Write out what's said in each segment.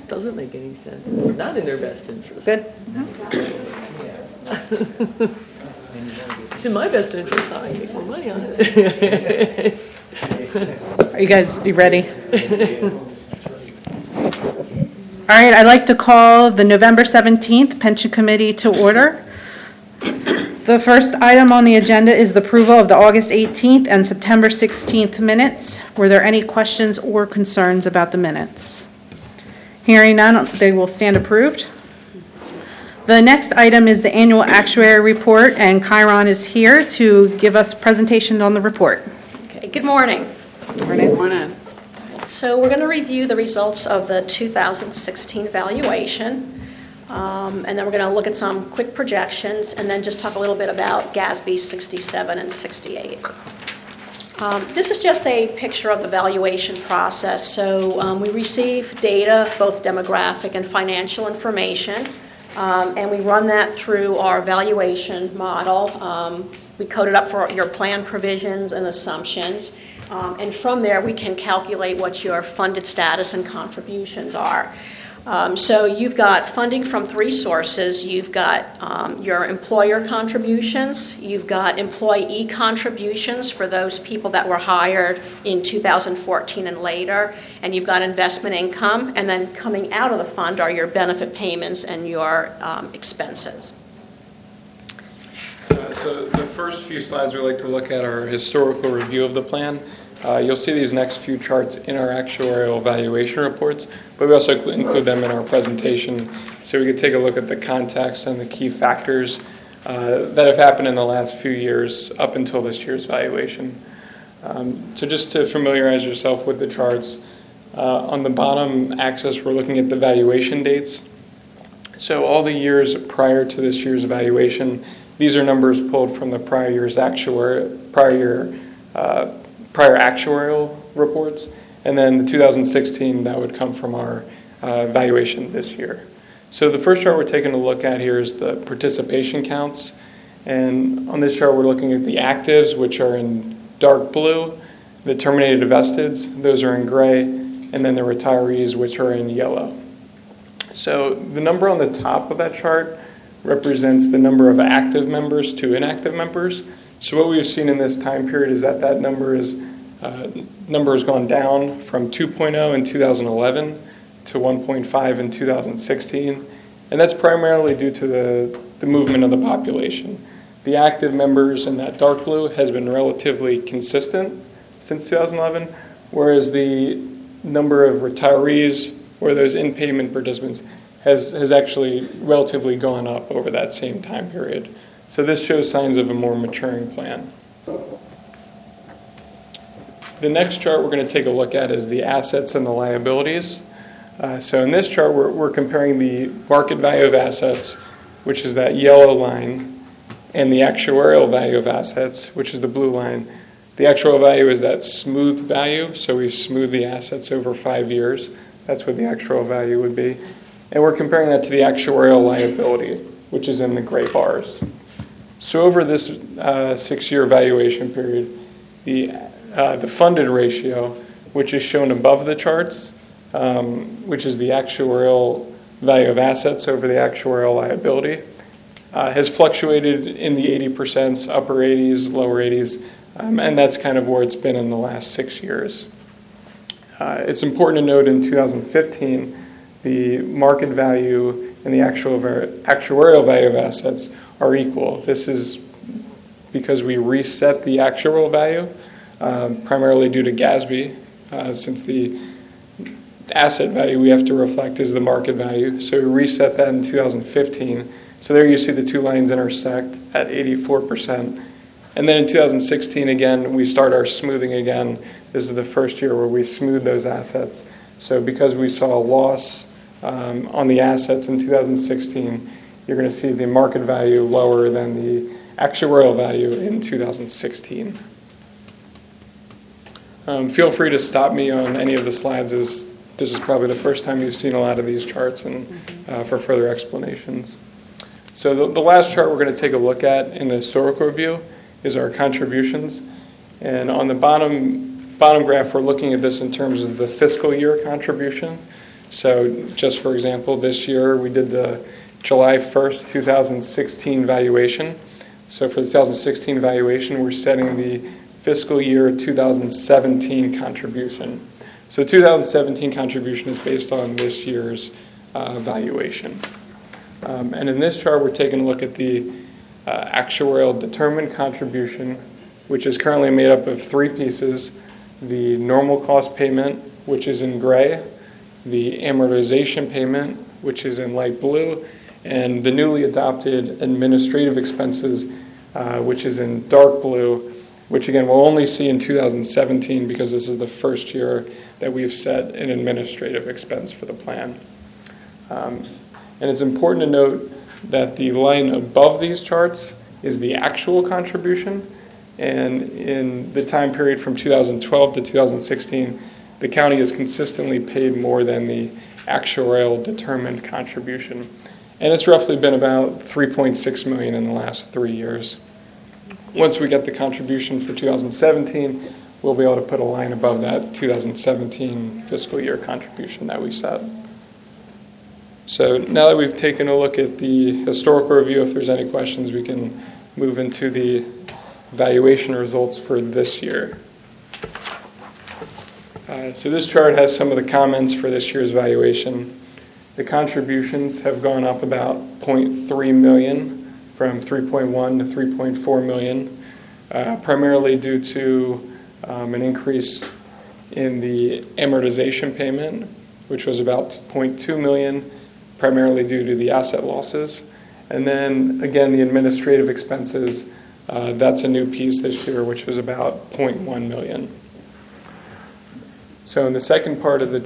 doesn't make any sense. It's not in their best interest. Good. It's in my best interest. I make more money on it. Are you ready? All right, I'd like to call the November 17th Pension Committee to order. The first item on the agenda is the approval of the August 18th and September 16th minutes. Were there any questions or concerns about the minutes? Hearing none, they will stand approved. The next item is the annual actuary report, and Chiron is here to give us presentation on the report. Okay, good morning. Good morning. So we're going to review the results of the 2016 valuation, and then we're going to look at some quick projections, and then just talk a little bit about GASB 67 and 68. This is just a picture of the valuation process. So we receive data, both demographic and financial information, and we run that through our valuation model. We code it up for your plan provisions and assumptions. And from there, we can calculate what your funded status and contributions are. So you've got funding from three sources. You've got your employer contributions. You've got employee contributions for those people that were hired in 2014 and later. And you've got investment income. And then coming out of the fund are your benefit payments and your expenses. So the first few slides we like to look at are historical review of the plan. You'll see these next few charts in our actuarial valuation reports, but we also include them in our presentation so we can take a look at the context and the key factors that have happened in the last few years up until this year's valuation. So just to familiarize yourself with the charts, on the bottom axis we're looking at the valuation dates. So all the years prior to this year's valuation, these are numbers pulled from the prior year's prior actuarial reports, and then the 2016 that would come from our valuation this year. So the first chart we're taking a look at here is the participation counts, and on this chart we're looking at the actives, which are in dark blue, the terminated vesteds, those are in gray, and then the retirees, which are in yellow. So the number on the top of that chart represents the number of active members to inactive members. So what we've seen in this time period is that number has gone down from 2.0 in 2011 to 1.5 in 2016, and that's primarily due to the movement of the population. The active members in that dark blue has been relatively consistent since 2011, whereas the number of retirees or those in-payment participants has actually relatively gone up over that same time period. So this shows signs of a more maturing plan. The next chart we're going to take a look at is the assets and the liabilities. So in this chart, we're comparing the market value of assets, which is that yellow line, and the actuarial value of assets, which is the blue line. The actuarial value is that smoothed value, so we smooth the assets over 5 years. That's what the actuarial value would be. And we're comparing that to the actuarial liability, which is in the gray bars. So over this 6-year valuation period, the funded ratio, which is shown above the charts, which is the actuarial value of assets over the actuarial liability, has fluctuated in the 80%, upper 80s, lower 80s, and that's kind of where it's been in the last 6 years. It's important to note in 2015, the market value and the actuarial value of assets are equal. This is because we reset the actuarial value, primarily due to GASB, since the asset value we have to reflect is the market value. So we reset that in 2015. So there you see the two lines intersect at 84%. And then in 2016, again, we start our smoothing again. This is the first year where we smooth those assets. So because we saw a loss on the assets in 2016, you're going to see the market value lower than the actuarial value in 2016. Feel free to stop me on any of the slides, as this is probably the first time you've seen a lot of these charts, and for further explanations. So the last chart we're going to take a look at in the historical review is our contributions. And on the bottom graph, we're looking at this in terms of the fiscal year contribution. So just for example, this year we did the July 1st, 2016 valuation. So for the 2016 valuation, we're setting the fiscal year 2017 contribution. So 2017 contribution is based on this year's valuation. And in this chart, we're taking a look at the actuarial determined contribution, which is currently made up of three pieces: the normal cost payment, which is in gray, the amortization payment, which is in light blue, and the newly adopted administrative expenses, which is in dark blue, which again we'll only see in 2017 because this is the first year that we've set an administrative expense for the plan. And it's important to note that the line above these charts is the actual contribution, and in the time period from 2012 to 2016, the county has consistently paid more than the actuarial determined contribution. And it's roughly been about $3.6 million in the last 3 years. Once we get the contribution for 2017, we'll be able to put a line above that 2017 fiscal year contribution that we set. So now that we've taken a look at the historical review, if there's any questions, we can move into the valuation results for this year. So this chart has some of the comments for this year's valuation. The contributions have gone up about $0.3 million from 3.1 to 3.4 million, primarily due to an increase in the amortization payment, which was about 0.2 million, primarily due to the asset losses. And then again, the administrative expenses, that's a new piece this year, which was about 0.1 million. So in the second part of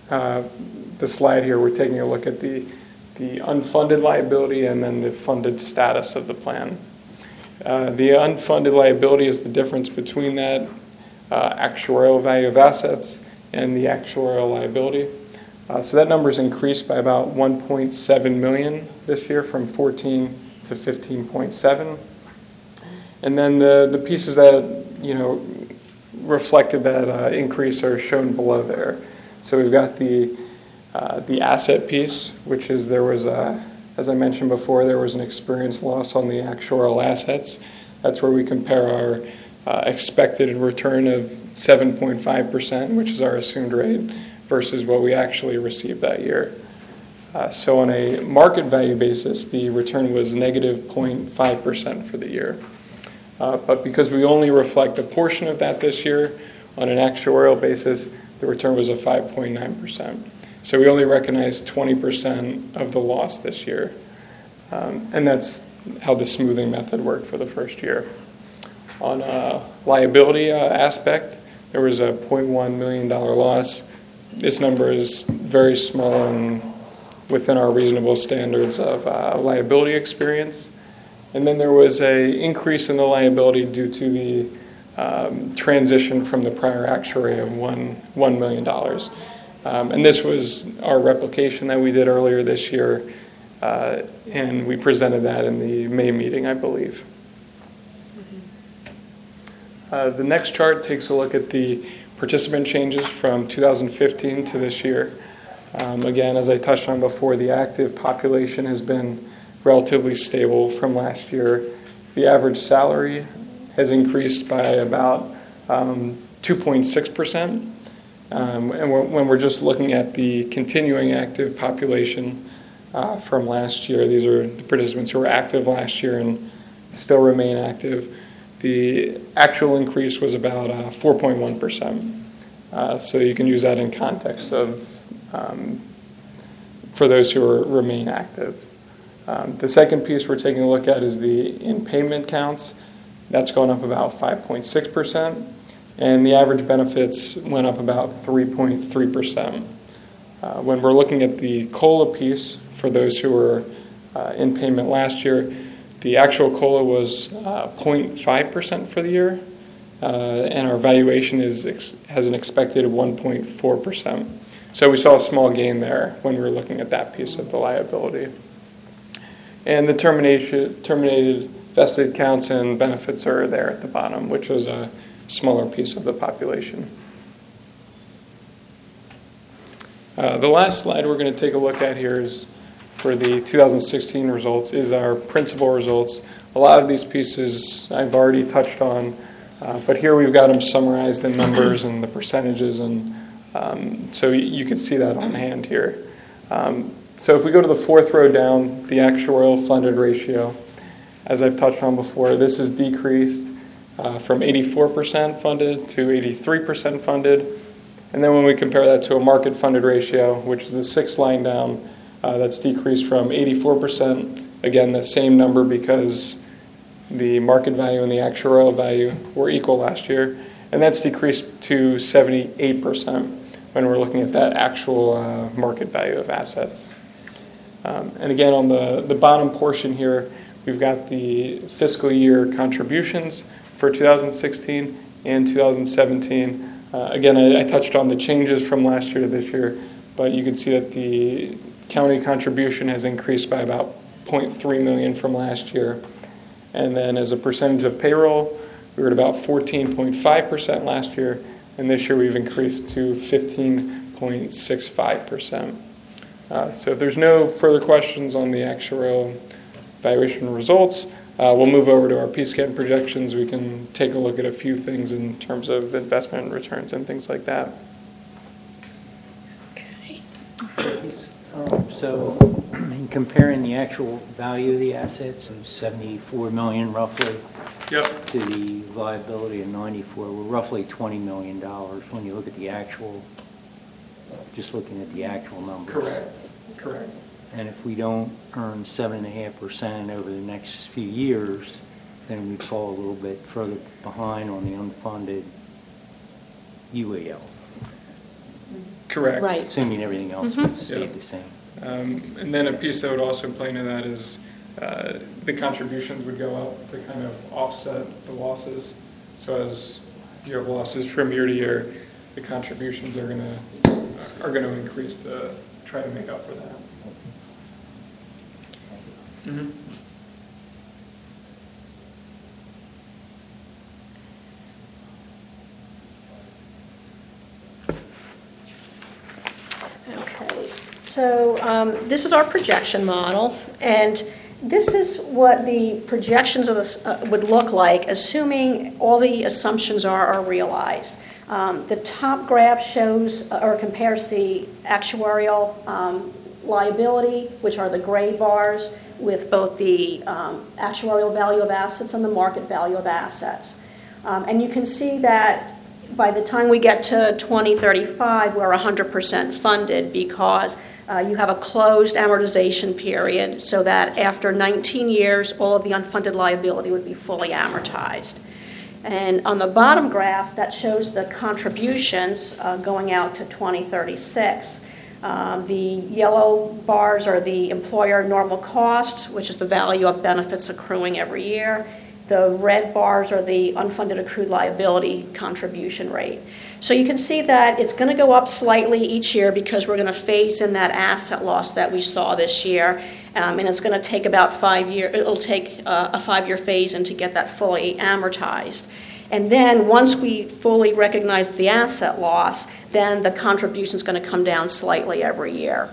the slide here, we're taking a look at the unfunded liability and then the funded status of the plan. The unfunded liability is the difference between that actuarial value of assets and the actuarial liability. So that number's increased by about 1.7 million this year, from 14 to 15.7. And then the pieces that reflected that increase are shown below there. So we've got the asset piece, which is as I mentioned before, there was an experience loss on the actuarial assets. That's where we compare our expected return of 7.5%, which is our assumed rate, versus what we actually received that year. So on a market value basis, the return was negative 0.5% for the year. But because we only reflect a portion of that this year, on an actuarial basis, the return was a 5.9%. So we only recognized 20% of the loss this year. And that's how the smoothing method worked for the first year. On a liability aspect, there was a $0.1 million loss. This number is very small and within our reasonable standards of liability experience. And then there was an increase in the liability due to the transition from the prior actuary of $1 million. And this was our replication that we did earlier this year, and we presented that in the May meeting, I believe. The next chart takes a look at the participant changes from 2015 to this year. Again, as I touched on before, the active population has been relatively stable from last year. The average salary has increased by about 2.6%. And when we're just looking at the continuing active population from last year, these are the participants who were active last year and still remain active. The actual increase was about 4.1%. So you can use that in context of for those who remain active. The second piece we're taking a look at is the in-payment counts. That's gone up about 5.6%, and the average benefits went up about 3.3%. When we're looking at the COLA piece, for those who were in payment last year, the actual COLA was 0.5% for the year, and our valuation has an expected 1.4%. So we saw a small gain there when we were looking at that piece of the liability. And the terminated vested counts and benefits are there at the bottom, which was a smaller piece of the population. The last slide we're going to take a look at here is for the 2016 results is our principal results. A lot of these pieces I've already touched on, but here we've got them summarized in numbers and the percentages, and so you can see that on hand here. So if we go to the fourth row down, the actuarial funded ratio, as I've touched on before, this is decreased from 84% funded to 83% funded. And then when we compare that to a market funded ratio, which is the sixth line down, that's decreased from 84%, again, the same number because the market value and the actuarial value were equal last year, and that's decreased to 78% when we're looking at that actual market value of assets. And again, on the bottom portion here, we've got the fiscal year contributions for 2016 and 2017. Again, I touched on the changes from last year to this year, but you can see that the county contribution has increased by about $0.3 million from last year. And then as a percentage of payroll, we were at about 14.5% last year, and this year we've increased to 15.65%. So if there's no further questions on the actuarial valuation results, we'll move over to our P-scan projections. We can take a look at a few things in terms of investment returns and things like that. Okay. So in comparing the actual value of the assets of $74 million roughly Yep. to the liability of $94, we're roughly $20 million when you look at the actual, just looking at the actual numbers. Correct. And if we don't earn 7.5% over the next few years, then we fall a little bit further behind on the unfunded UAL, Correct. Right. assuming everything else stayed the same. And then a piece that would also play into that is the contributions would go up to kind of offset the losses. So as you have losses from year to year, the contributions are going to increase to try to make up for that. Mm-hmm. Okay, so this is our projection model, and this is what the projections of this would look like, assuming all the assumptions are realized. The top graph shows or compares the actuarial liability, which are the gray bars, with both the actuarial value of assets and the market value of assets. And you can see that by the time we get to 2035, we're 100% funded because you have a closed amortization period so that after 19 years, all of the unfunded liability would be fully amortized. And on the bottom graph, that shows the contributions going out to 2036. The yellow bars are the employer normal costs, which is the value of benefits accruing every year. The red bars are the unfunded accrued liability contribution rate. So you can see that it's going to go up slightly each year because we're going to phase in that asset loss that we saw this year. And it's going to take about 5 years. It'll take a 5-year phase in to get that fully amortized. And then once we fully recognize the asset loss, then the contribution is going to come down slightly every year.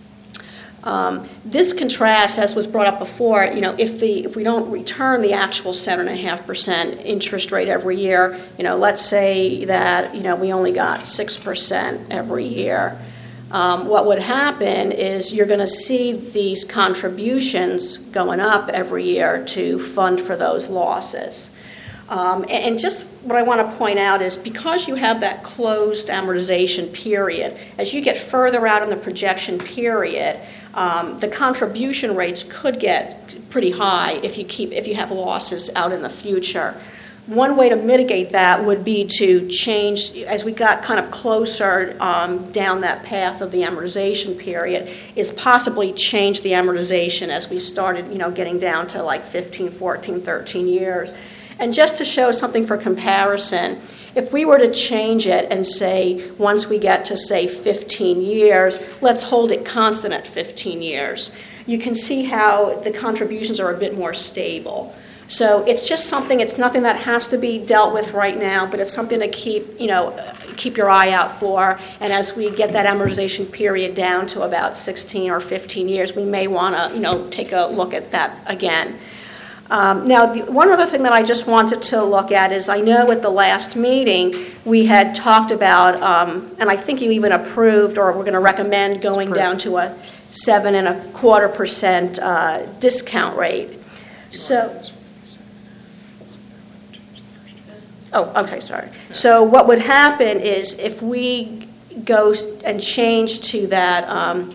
This contrasts, as was brought up before, if we don't return the actual 7.5% interest rate every year, let's say that we only got 6% every year. What would happen is you're going to see these contributions going up every year to fund for those losses. And just what I want to point out is because you have that closed amortization period, as you get further out in the projection period, the contribution rates could get pretty high if you have losses out in the future. One way to mitigate that would be to change, as we got kind of closer down that path of the amortization period, is possibly change the amortization as we started, getting down to like 15, 14, 13 years. And just to show something for comparison, if we were to change it and say, once we get to, say, 15 years, let's hold it constant at 15 years, you can see how the contributions are a bit more stable. So it's just something, it's nothing that has to be dealt with right now, but it's something to keep, keep your eye out for. And as we get that amortization period down to about 16 or 15 years, we may want to, take a look at that again. Now, one other thing that I just wanted to look at is, I know at the last meeting, we had talked about, and I think you even approved, or we're going to recommend going down to a 7.25% discount rate. So, okay, sorry. So what would happen is, if we go and change to that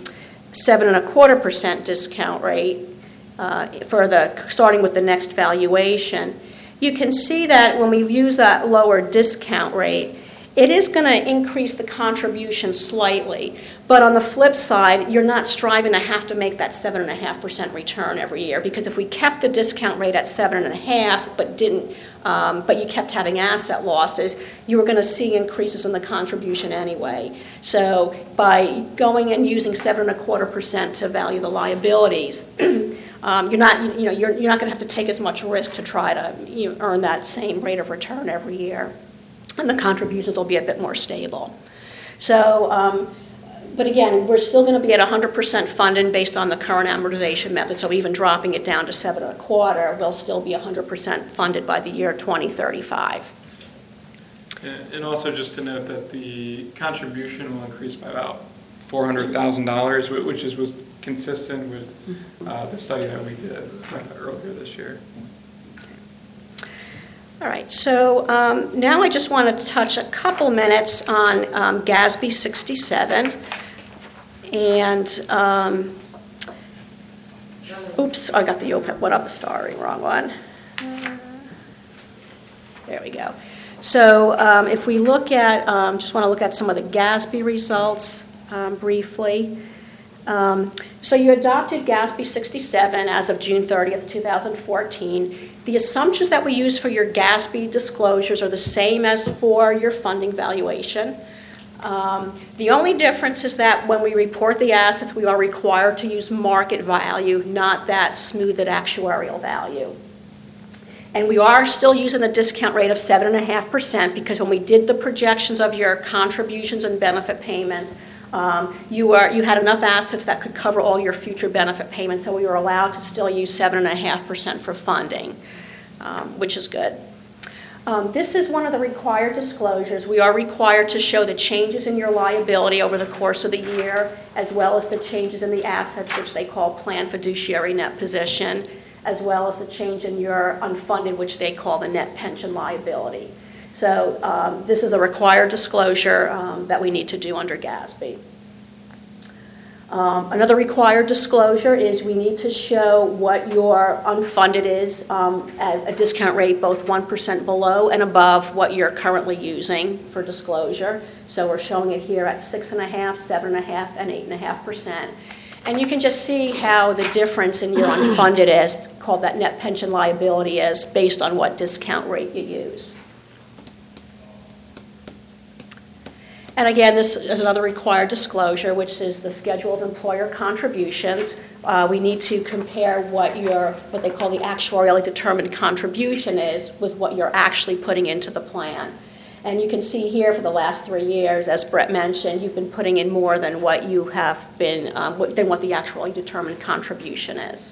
7.25% discount rate, starting with the next valuation, you can see that when we use that lower discount rate, it is going to increase the contribution slightly. But on the flip side, you're not striving to have to make that 7.5% return every year, because if we kept the discount rate at 7.5%, but you kept having asset losses, you were going to see increases in the contribution anyway. So by going and using 7.25% to value the liabilities, you're not going to have to take as much risk to try to earn that same rate of return every year, and the contributions will be a bit more stable. So, but again, we're still going to be at 100% funded based on the current amortization method. So even dropping it down to 7.25%, we'll still be 100% funded by the year 2035. And also just to note that the contribution will increase by about $400,000, which was consistent with the study that we did earlier this year. All right, so now I just want to touch a couple minutes on GASB 67. And, oops, I got the OPEB one up, sorry, wrong one. There we go. So if we look at, just want to look at some of the GASB results briefly. So you adopted GASB 67 as of June 30th, 2014. The assumptions that we use for your GASB disclosures are the same as for your funding valuation. The only difference is that when we report the assets, we are required to use market value, not that smoothed actuarial value. And we are still using the discount rate of 7.5%, because when we did the projections of your contributions and benefit payments, you had enough assets that could cover all your future benefit payments, so we were allowed to still use 7.5% for funding, which is good. This is one of the required disclosures. We are required to show the changes in your liability over the course of the year, as well as the changes in the assets, which they call planned fiduciary net position, as well as the change in your unfunded, which they call the net pension liability. So this is a required disclosure that we need to do under GASB. Another required disclosure is we need to show what your unfunded is at a discount rate both 1% below and above what you're currently using for disclosure. So we're showing it here at 6.5%, 7.5%, and 8.5%. And you can just see how the difference in your unfunded is, called that net pension liability, is based on what discount rate you use. And again, this is another required disclosure, which is the schedule of employer contributions. We need to compare what they call the actuarially determined contribution is with what you're actually putting into the plan. And you can see here for the last 3 years, as Brett mentioned, you've been putting in more than what you have been, than what the actually determined contribution is.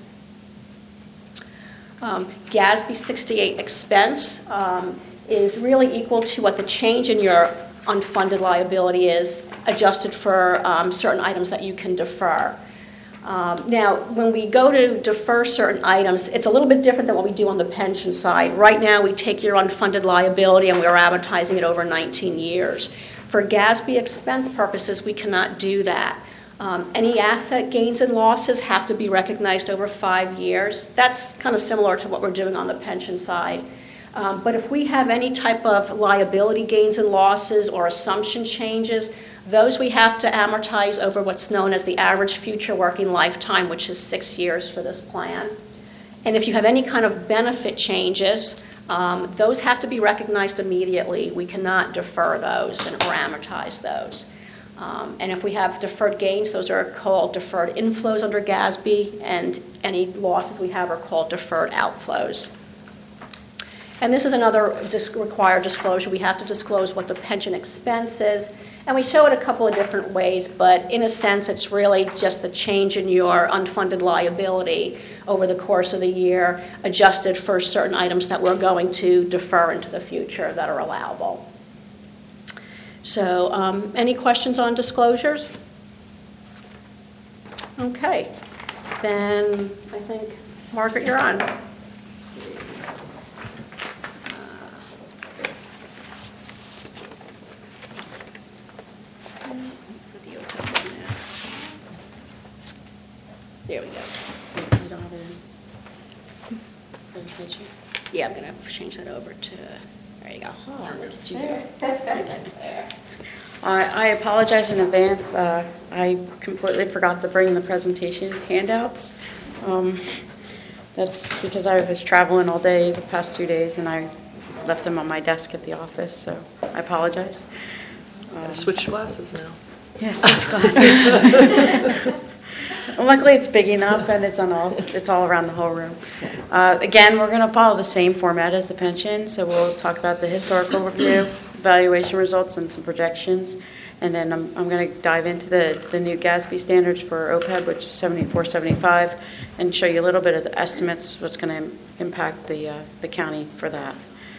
GASB 68 expense is really equal to what the change in your unfunded liability is, adjusted for certain items that you can defer. Now, when we go to defer certain items, it's a little bit different than what we do on the pension side. Right now, we take your unfunded liability and we're amortizing it over 19 years. For GASB expense purposes, we cannot do that. Any asset gains and losses have to be recognized over 5 years. That's kind of similar to what we're doing on the pension side. But if we have any type of liability gains and losses or assumption changes, those we have to amortize over what's known as the average future working lifetime, which is 6 years for this plan. And if you have any kind of benefit changes, those have to be recognized immediately. We cannot defer those or amortize those. And if we have deferred gains, those are called deferred inflows under GASB, and any losses we have are called deferred outflows. And this is another required disclosure. We have to disclose what the pension expense is. And we show it a couple of different ways, but in a sense, it's really just the change in your unfunded liability over the course of the year, adjusted for certain items that we're going to defer into the future that are allowable. So, any questions on disclosures? Okay. Then I think, Margaret, you're on. Let's see. There we go. You don't have a presentation? Yeah, I'm going to change that over to, there you go. Oh, look at you. There. I apologize in advance. I completely forgot to bring the presentation handouts. That's because I was traveling all day the past 2 days, and I left them on my desk at the office, so I apologize. Switch glasses now. Yeah, switch glasses. Luckily, it's big enough, and it's all around the whole room. Again, we're going to follow the same format as the pension, so we'll talk about the historical review, evaluation results, and some projections. And then I'm going to dive into the new GASB standards for OPEB, which is 7475, and show you a little bit of the estimates, what's going to impact the county for that.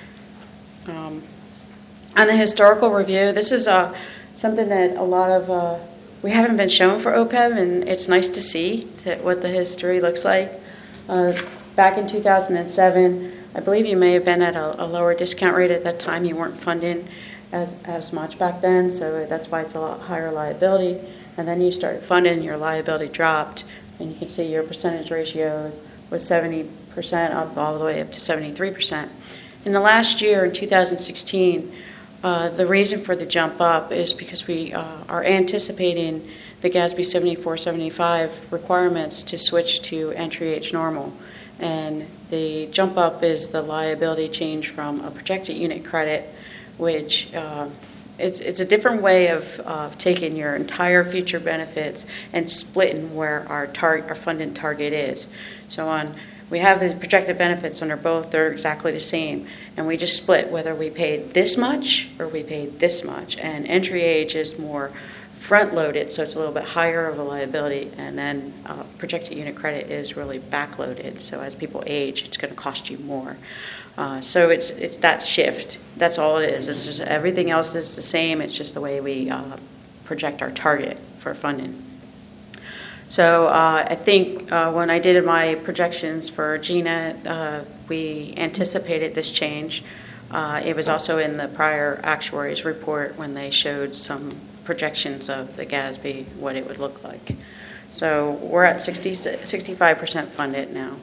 On the historical review, this is something that a lot of, we haven't been shown for OPEB, and it's nice to see what the history looks like. Back in 2007, I believe you may have been at a lower discount rate at that time. You weren't funding as much back then, so that's why it's a lot higher liability. And then you started funding, your liability dropped, and you can see your percentage ratios was 70% up all the way up to 73%. In the last year, in 2016, the reason for the jump up is because we are anticipating the GASB 7475 requirements to switch to entry age normal. And the jump up is the liability change from a projected unit credit, which it's a different way of taking your entire future benefits and splitting where our funded target is. So we have the projected benefits under both, they're exactly the same, and we just split whether we paid this much or we paid this much. And entry age is more front-loaded, so it's a little bit higher of a liability, and then projected unit credit is really back-loaded, so as people age, it's going to cost you more. So it's that shift. That's all it is. It's just everything else is the same. It's just the way we project our target for funding. So I think when I did my projections for GINA, we anticipated this change. It was also in the prior actuaries report when they showed some projections of the GASB, what it would look like. So we're at 65% funded now.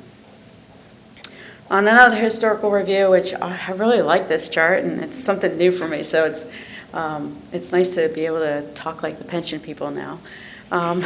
On another historical review, which I really like this chart, and it's something new for me, so it's nice to be able to talk like the pension people now. On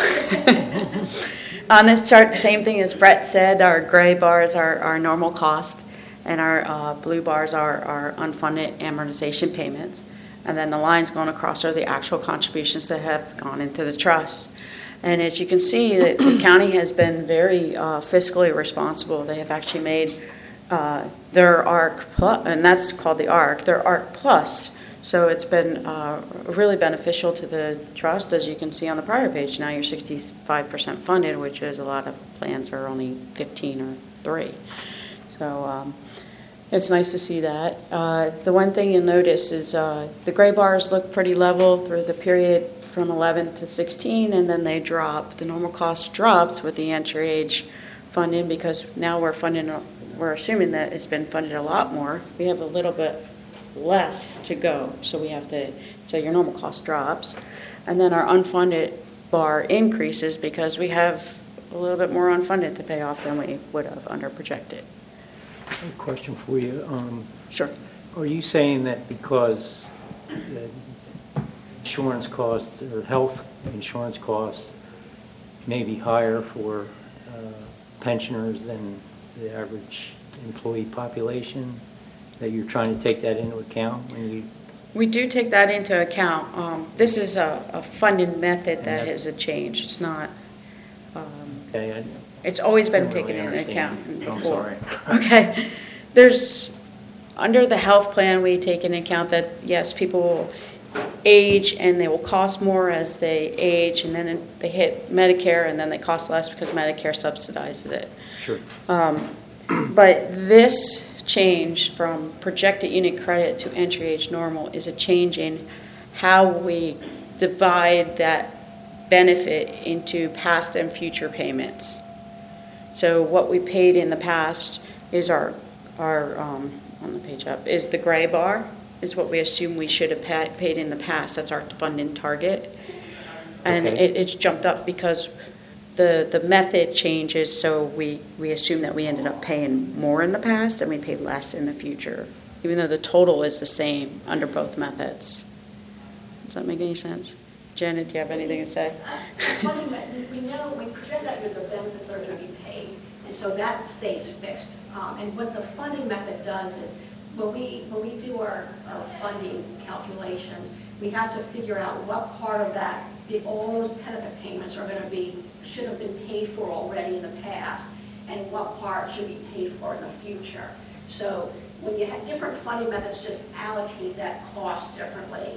this chart, the same thing as Brett said, our gray bars are our normal cost, and our blue bars are our unfunded amortization payments. And then the lines going across are the actual contributions that have gone into the trust. And as you can see, the county has been very fiscally responsible. They have actually made their ARC Plus, and that's called the ARC, their ARC Plus. So it's been really beneficial to the trust. As you can see on the prior page, now you're 65% funded, which is a lot of plans are only 15 or 3. So it's nice to see that. The one thing you'll notice is the gray bars look pretty level through the period from 11 to 16, and then they drop. The normal cost drops with the entry age funding because now we're assuming that it's been funded a lot more. We have a little bit less to go, so your normal cost drops. And then our unfunded bar increases because we have a little bit more unfunded to pay off than we would have under projected. I have a question for you. Sure. Are you saying that because the insurance cost or health insurance cost may be higher for pensioners than the average employee population, that you're trying to take that into account when you? We do take that into account. This is a funding method that is a change. It's not. Okay. It's always been I don't taken really into account understand. before. I'm sorry. Okay. There's Under the health plan, we take into account that, yes, people will age and they will cost more as they age, and then they hit Medicare, and then they cost less because Medicare subsidizes it. Sure. But this change from projected unit credit to entry age normal is a change in how we divide that benefit into past and future payments. So what we paid in the past is our on the page up, is the gray bar, is what we assume we should have paid in the past. That's our funding target. And Okay. it's jumped up because the method changes, so we assume that we ended up paying more in the past and we paid less in the future, even though the total is the same under both methods. Does that make any sense? Janet, do you have anything to say? Funding method, we know, we project that with the benefits that are going to be paid, and so that stays fixed. And what the funding method does is, when we do our funding calculations, we have to figure out what part of that, all those benefit payments are going to be, should have been paid for already in the past, and what part should be paid for in the future. So when you have different funding methods, just allocate that cost differently.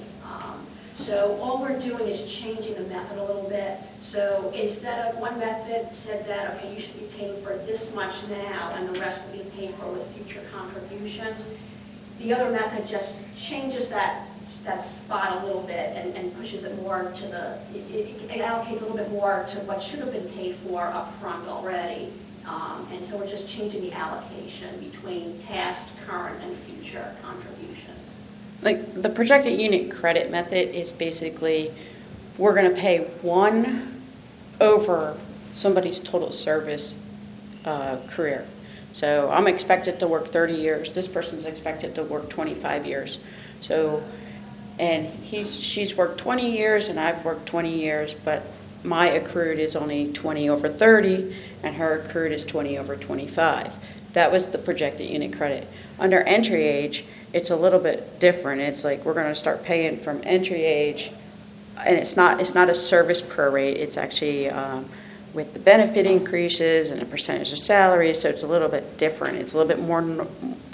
So all we're doing is changing the method a little bit. So instead of, one method said that, okay, you should be paying for this much now, and the rest will be paid for with future contributions. The other method just changes that spot a little bit and pushes it more to the, it allocates a little bit more to what should have been paid for up front already. And so we're just changing the allocation between past, current, and future contributions. Like, the projected unit credit method is basically, we're going to pay 1 over somebody's total service career. So I'm expected to work 30 years. This person's expected to work 25 years. So, and she's worked 20 years and I've worked 20 years, but my accrued is only 20 over 30 and her accrued is 20 over 25. That was the projected unit credit. Under entry age, it's a little bit different. It's like we're going to start paying from entry age, and it's not a service prorate. It's actually with the benefit increases and a percentage of salary, so it's a little bit different. It's a little bit more.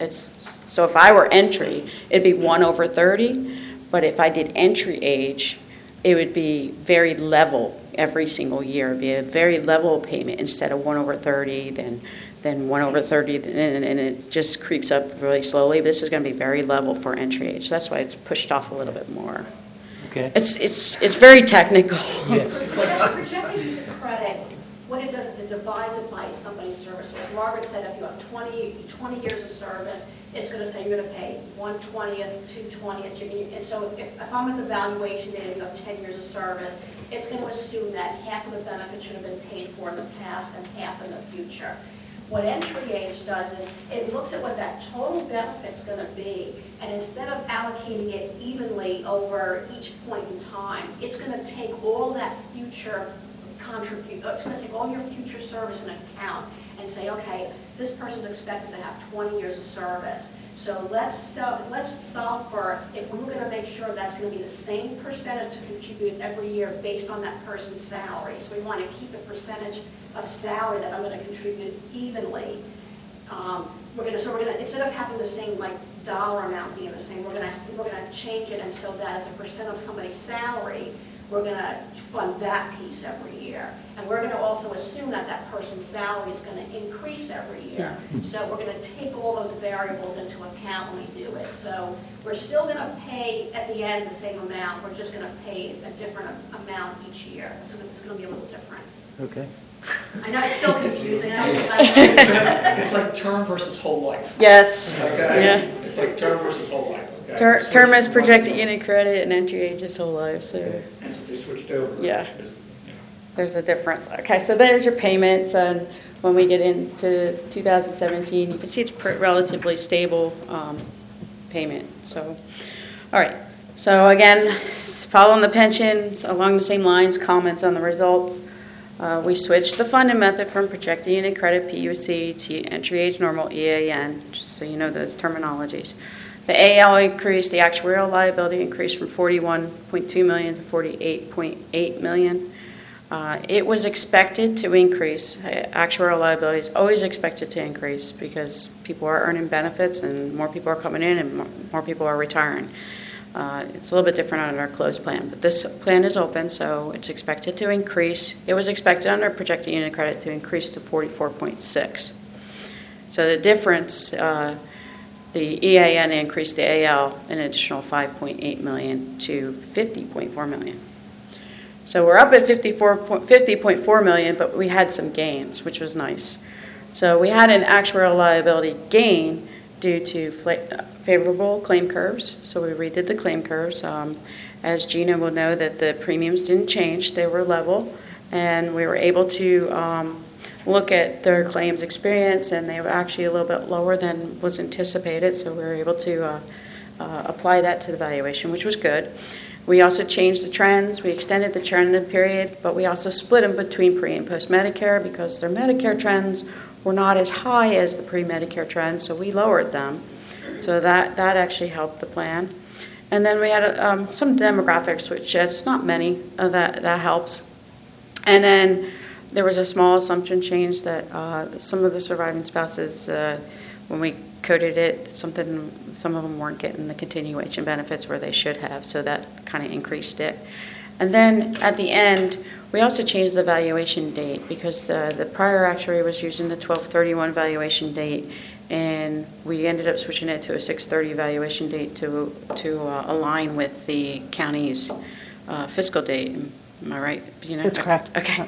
So if I were entry, it'd be 1 over 30, but if I did entry age, it would be very level every single year. It'd be a very level payment instead of 1 over 30, then 1 over 30, and it just creeps up really slowly. This is going to be very level for entry age. So that's why it's pushed off a little bit more. Okay. It's very technical. Yes. Projecting use of credit, what it does is it divides it by somebody's service. So as Margaret said, if you have 20 years of service, it's going to say you're going to pay 1/20th, 2/20th. And so if I'm at the valuation date and you have 10 years of service, it's going to assume that half of the benefit should have been paid for in the past and half in the future. What entry age does is it looks at what that total benefit's going to be, and instead of allocating it evenly over each point in time, it's going to take all that future it's going to take all your future service in account and say, okay, this person's expected to have 20 years of service. So let's solve for, if we were going to make sure that's going to be the same percentage to contribute every year based on that person's salary. So we want to keep the percentage of salary that I'm going to contribute evenly. We're going to instead of having the same dollar amount being the same, we're going to change it, and so that as a percent of somebody's salary, we're going to fund that piece every year. And we're going to also assume that that person's salary is going to increase every year. So we're going to take all those variables into account when we do it. So we're still going to pay at the end the same amount. We're just going to pay a different amount each year. So it's going to be a little different. Okay. I know it's still confusing. It's like term versus whole life. Yes. Okay? Yeah. It's like term versus whole life. Okay? Term is projected unit credit and entry age is whole life. So And since they switched over. Yeah. it's, there's a difference. Okay, so there's your payments, and when we get into 2017, you can see it's relatively stable payment. So, all right. So again, following the pensions along the same lines, comments on the results. We switched the funding method from projected unit credit, PUC, to entry age normal, EAN, just so you know those terminologies. The AL increased, the actuarial liability increased from $41.2 million to $48.8 million. It was expected to increase. Actuarial liability is always expected to increase because people are earning benefits and more people are coming in and more people are retiring. It's a little bit different on our closed plan, but this plan is open, so it's expected to increase. It was expected under projected unit credit to increase to 44.6. So the difference, the EAN increased the AL an additional $5.8 million to $50.4 million. So we're up at $50.4 million, but we had some gains, which was nice. So we had an actuarial liability gain due to favorable claim curves. So we redid the claim curves. As Gina will know, that the premiums didn't change; they were level, and we were able to look at their claims experience, and they were actually a little bit lower than was anticipated. So we were able to apply that to the valuation, which was good. We also changed the trends. We extended the trend period, but we also split them between pre and post Medicare because their Medicare trends were not as high as the pre-Medicare trends, so we lowered them. So that actually helped the plan. And then we had some demographics, which it's not many, that helps. And then there was a small assumption change that some of the surviving spouses, when we coded it, some of them weren't getting the continuation benefits where they should have, so that kind of increased it. And then at the end, we also changed the valuation date because the prior actuary was using the 12/31 valuation date, and we ended up switching it to a 6/30 valuation date to align with the county's fiscal date. Am I right? That's correct. Okay.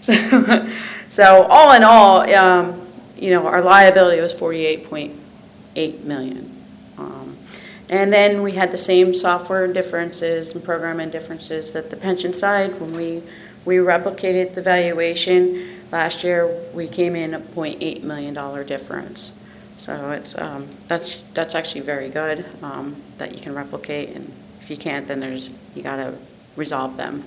So all in all, our liability was $48.8 million. And then we had the same software differences and programming differences that the pension side. When we replicated the valuation last year, we came in at $0.8 million difference. So it's that's actually very good that you can replicate, and if you can't, then you got to resolve them.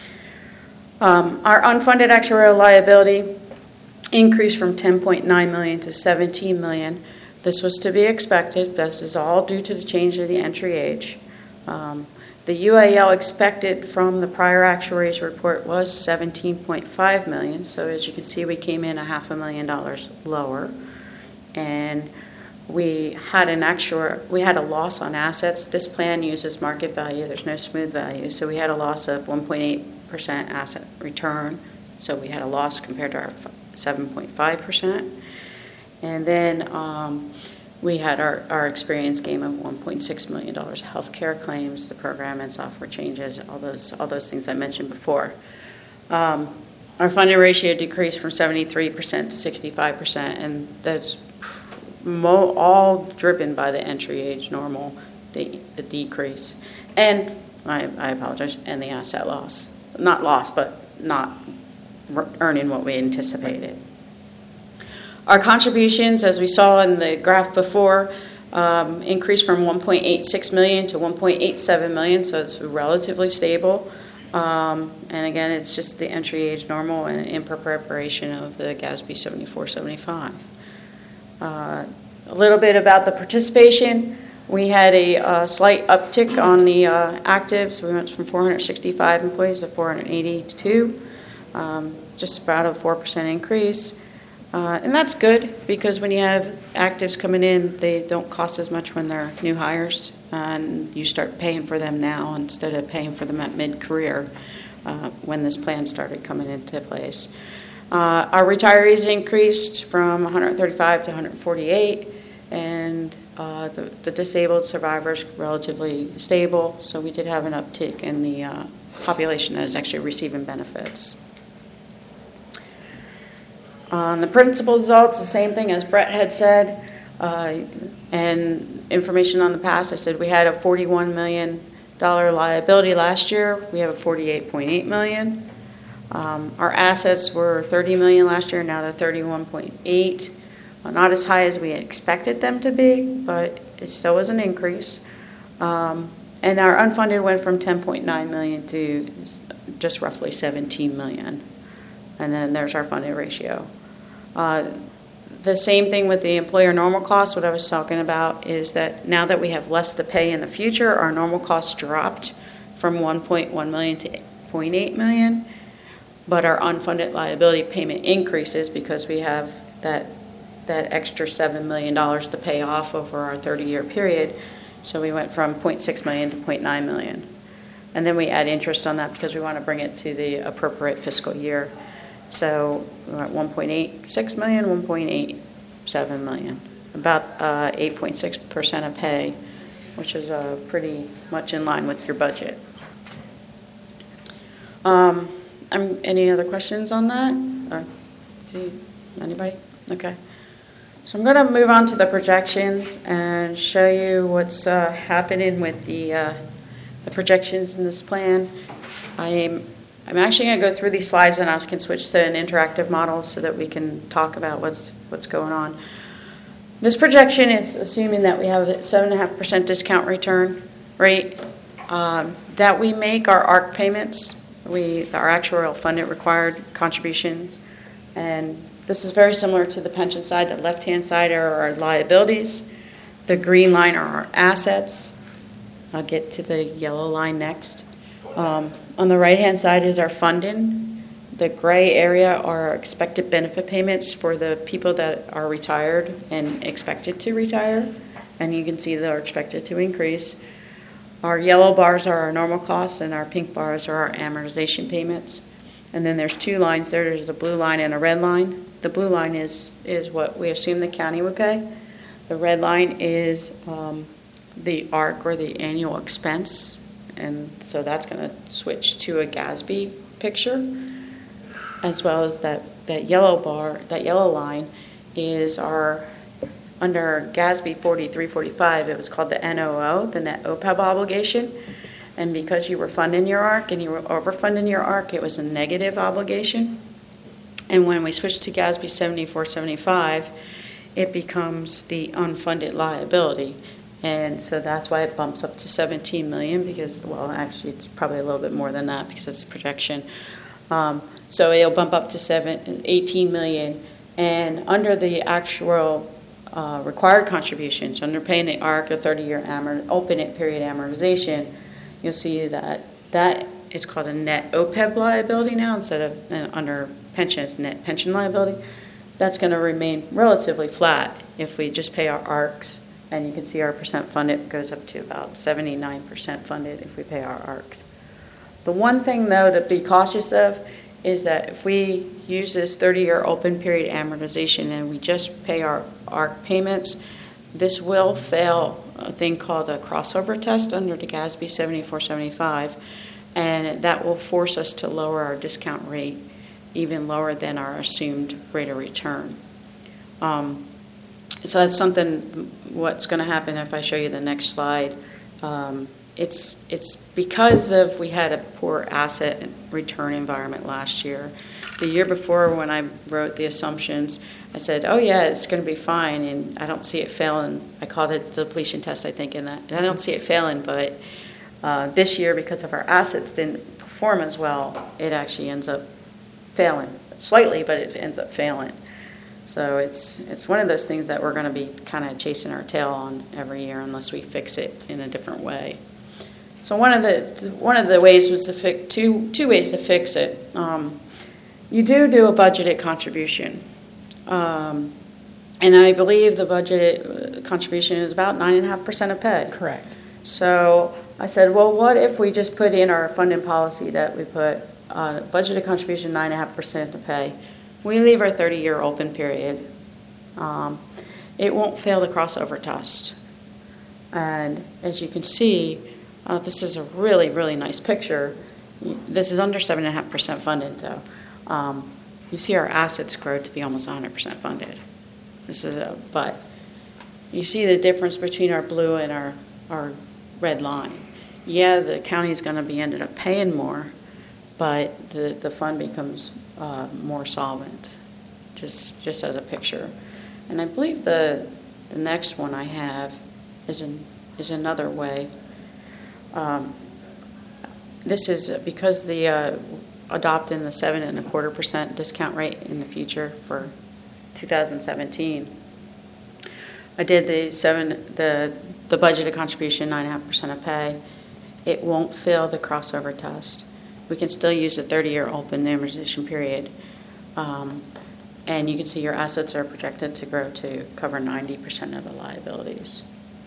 Our unfunded actuarial liability increased from $10.9 million to $17 million. This was to be expected. This is all due to the change of the entry age. The UAL expected from the prior actuary's report was $17.5 million. So as you can see, we came in $500,000 lower, and we had a loss on assets. This plan uses market value. There's no smooth value, so we had a loss of 1.8% asset return. So we had a loss compared to our 7.5%. And then we had our experience gain of $1.6 million healthcare claims, the program and software changes, all those things I mentioned before. Our funding ratio decreased from 73% to 65%, and that's all driven by the entry age normal, the decrease. And I apologize, and the asset loss. Not loss, but not earning what we anticipated. Our contributions, as we saw in the graph before, increased from $1.86 million to $1.87 million, so it's relatively stable. And again, it's just the entry age normal and in preparation of the GASB 7475. A little bit about the participation. We had a slight uptick on the actives. We went from 465 employees to 482, just about a 4% increase. And that's good because when you have actives coming in, they don't cost as much when they're new hires, and you start paying for them now instead of paying for them at mid-career when this plan started coming into place. Our retirees increased from 135 to 148, and the disabled survivors relatively stable, so we did have an uptick in the population that is actually receiving benefits. On the principal results, the same thing as Brett had said, and information on the past. I said we had a $41 million liability last year. We have a $48.8 million. Our assets were $30 million last year. Now they're $31.8. Not as high as we expected them to be, but it still was an increase. And our unfunded went from $10.9 million to just roughly $17 million. And then there's our funding ratio. The same thing with the employer normal costs. What I was talking about is that now that we have less to pay in the future, our normal costs dropped from $1.1 million to $0.8 million. but our unfunded liability payment increases because we have that extra $7 million to pay off over our 30-year period. So we went from $0.6 million to $0.9 million. And then we add interest on that because we want to bring it to the appropriate fiscal year. So we're at 1.86 million, 1.87 million, about 8.6% of pay, which is pretty much in line with your budget. Any other questions on that? Anybody? Okay. So I'm going to move on to the projections and show you what's happening with the projections in this plan. I'm actually going to go through these slides and I can switch to an interactive model so that we can talk about what's going on. This projection is assuming that we have a 7.5% discount return rate, that we make our ARC payments, our actuarial funded required contributions, and this is very similar to the pension side. The left-hand side are our liabilities. The green line are our assets. I'll get to the yellow line next. On the right-hand side is our funding. The gray area are our expected benefit payments for the people that are retired and expected to retire. And you can see they're expected to increase. Our yellow bars are our normal costs, and our pink bars are our amortization payments. And then there's two lines there. There's a blue line and a red line. The blue line is what we assume the county would pay. The red line is the ARC, or the annual expense. And so that's going to switch to a GASB picture, as well as that yellow bar, that yellow line is our, under GASB 4345, it was called the NOO, the net OPEB obligation. And because you were funding your ARC and you were overfunding your ARC, it was a negative obligation. And when we switch to GASB 7475, it becomes the unfunded liability. And so that's why it bumps up to 17 million because, well, actually it's probably a little bit more than that because it's a projection. So it'll bump up to 18 million. And under the actual required contributions, under paying the ARC, the 30-year open period amortization, you'll see that is called a net OPEB liability now instead of under pension, it's net pension liability. That's going to remain relatively flat if we just pay our ARCs. And you can see our percent funded goes up to about 79% funded if we pay our ARCs. The one thing, though, to be cautious of is that if we use this 30-year open period amortization and we just pay our ARC payments, this will fail a thing called a crossover test under the GASB 7475, and that will force us to lower our discount rate even lower than our assumed rate of return. So that's something, what's going to happen if I show you the next slide. It's because of we had a poor asset return environment last year. The year before when I wrote the assumptions, I said, oh yeah, it's going to be fine, and I don't see it failing. I called it the depletion test, I think, in that. And I don't see it failing, but this year, because of our assets didn't perform as well, it actually ends up failing. Slightly, but it ends up failing. So it's one of those things that we're going to be kind of chasing our tail on every year unless we fix it in a different way. So one of the ways was to fix two ways to fix it. You do a budgeted contribution, and I believe the budgeted contribution is about 9.5% of pay. Correct. So I said, well, what if we just put in our funding policy that we put budgeted contribution 9.5% of pay? We leave our 30-year open period. It won't fail the crossover test. And as you can see, this is a really, really nice picture. This is under 7.5% funded, though. You see our assets grow to be almost 100% funded. But you see the difference between our blue and our red line. Yeah, the county is going to be ended up paying more, but the fund becomes more solvent, just as a picture. And I believe the next one I have is another way. This is because the adopting the 7.25% discount rate in the future for 2017. I did the budgeted contribution 9.5% of pay. It won't fail the crossover test. we can still use the 30-year open amortization period. And you can see your assets are projected to grow to cover 90% of the liabilities.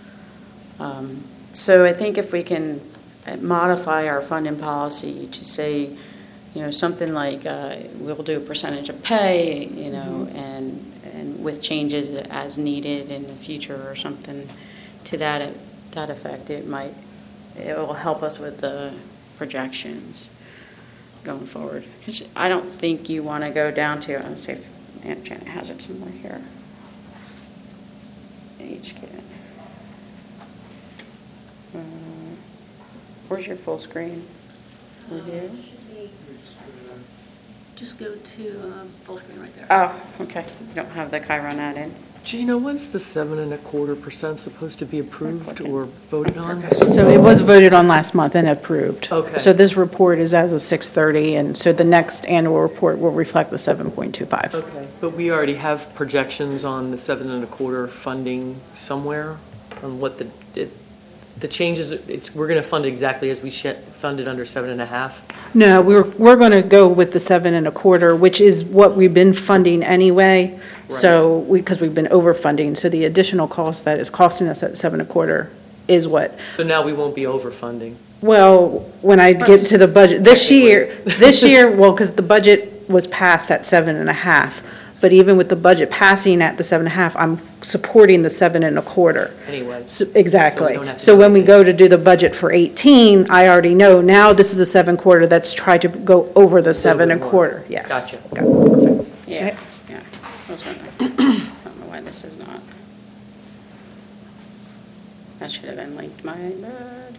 So I think if we can modify our funding policy to say, something like we'll do a percentage of pay, and with changes as needed in the future or something to that effect, it will help us with the projections going forward. 'Cause I don't think you want to go down to, let's see if Aunt Janet has it somewhere here. Each kid. Where's your full screen review? Just go to full screen right there. Oh, okay. You don't have the Chiron ad in. Gina, when's the 7.25% supposed to be approved or voted on? So it was voted on last month and approved. Okay. So this report is as of 6:30, and so the next annual report will reflect the 7.25. Okay, but we already have projections on the 7.25 funding somewhere on what the changes, we're going to fund exactly as we funded under 7.5? No, we're going to go with the 7.25, which is what we've been funding anyway. So, because we've been overfunding, so the additional cost that is costing us at 7.25 is what. So now we won't be overfunding? Well, when I get to the budget, this year, well, because the budget was passed at 7.5, but even with the budget passing at the 7.5, I'm supporting the 7.25. Anyway. So, exactly. So we don't have to So do when we anything. go to do the budget for 18, I already know now this is the 7.25 that's tried to go over the A little bit more. 7.25. Yes. Gotcha. Got it. Perfect. Yeah. I don't know why this is not. That should have been linked, my bad.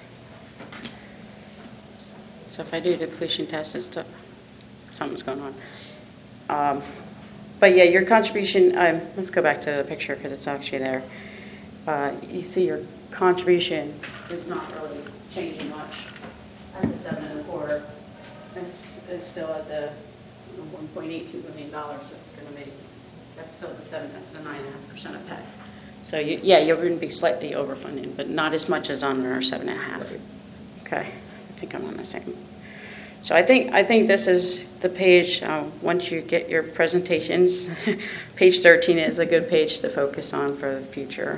So if I do depletion test, something's going on. But yeah, your contribution, let's go back to the picture because it's actually there. You see your contribution is not really changing much at the 7.25. It's still at the $1.82 billion, so it's going to be, that's still the 9.5% of pay. So you're going to be slightly overfunding, but not as much as on our 7.5. Okay, I think I'm on the same. So I think this is the page, once you get your presentations, page 13 is a good page to focus on for the future.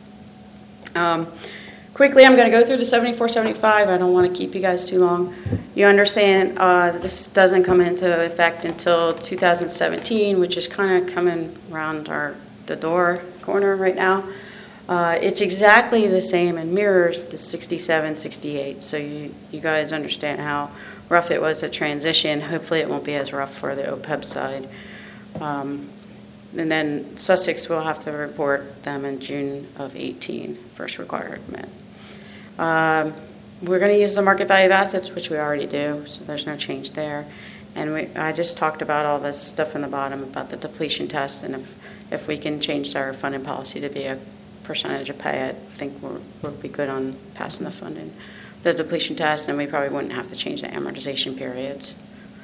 Quickly, I'm going to go through the 7475. I don't want to keep you guys too long. You understand this doesn't come into effect until 2017, which is kind of coming around the corner right now. It's exactly the same and mirrors the 67, 68. So you guys understand how rough it was at transition. Hopefully it won't be as rough for the OPEB side. And then Sussex will have to report them in June of 18, first requirement. We're going to use the market value of assets, which we already do, so there's no change there. And I just talked about all this stuff in the bottom about the depletion test, and if we can change our funding policy to be a percentage of pay, I think we'll be good on passing the depletion test, and we probably wouldn't have to change the amortization periods.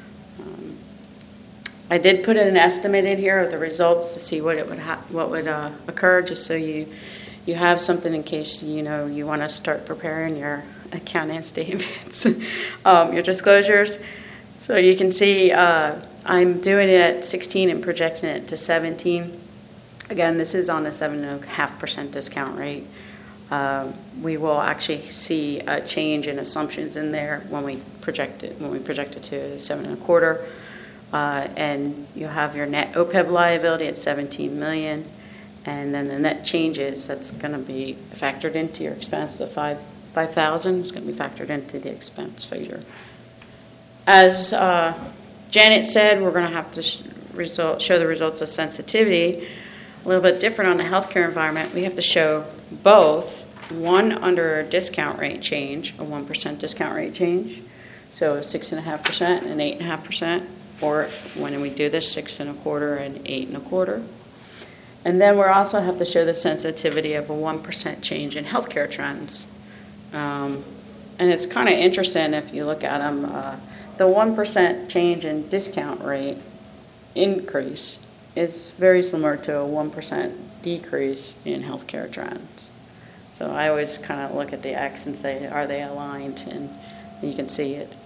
I did put an estimate in here of the results to see what would occur, just so you have something in case you want to start preparing your accounting statements, your disclosures. So you can see I'm doing it at 16 and projecting it to 17. Again, this is on a 7.5% discount rate. We will actually see a change in assumptions in there when we project it to 7.25. And you have your net OPEB liability at $17 million, and then the net changes that's going to be factored into your expense. The $5,000 is going to be factored into the expense figure. As Janet said, we're going to have to show the results of sensitivity. A little bit different on the healthcare environment. We have to show both, one under a discount rate change, a 1% discount rate change, so 6.5% and 8.5%, or when we do this, 6.25 and 8.25. And then we also have to show the sensitivity of a 1% change in healthcare trends. And it's kind of interesting if you look at them. The 1% change in discount rate increase is very similar to a 1% decrease in healthcare trends. So I always kind of look at the X and say, are they aligned? And you can see it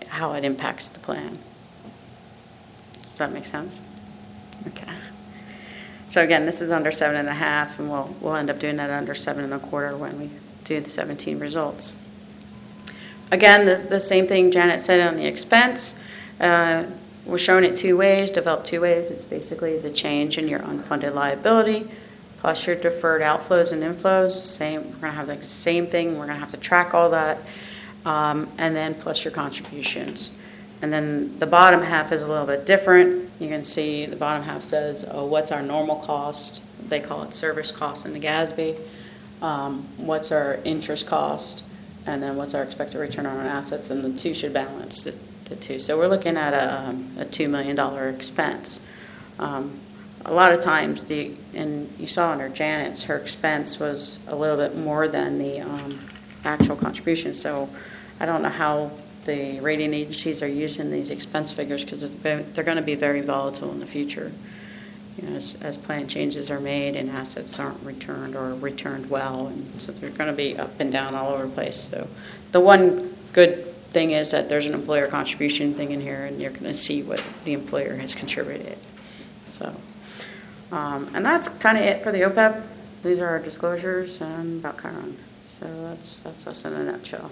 how it impacts the plan. Does that make sense? Okay. So again, this is under 7.5, and we'll end up doing that under 7.25 when we do the 17 results. Again, the same thing Janet said on the expense. We're showing it two ways, developed two ways. It's basically the change in your unfunded liability plus your deferred outflows and inflows. We're going to have the same thing. We're going to have to track all that. And then plus your contributions. And then the bottom half is a little bit different. You can see the bottom half says, what's our normal cost? They call it service cost in the GASB. What's our interest cost? And then what's our expected return on our assets? And the two should balance the two. So we're looking at a $2 million expense. A lot of times, and you saw under Janet's, her expense was a little bit more than the actual contribution. So I don't know how the rating agencies are using these expense figures because they're going to be very volatile in the future. You know, as plan changes are made and assets aren't returned or returned well, and so they're going to be up and down all over the place. So the one good thing is that there's an employer contribution thing in here, and you're going to see what the employer has contributed. So, and that's kind of it for the OPEB. These are our disclosures about Chiron. So that's us in a nutshell.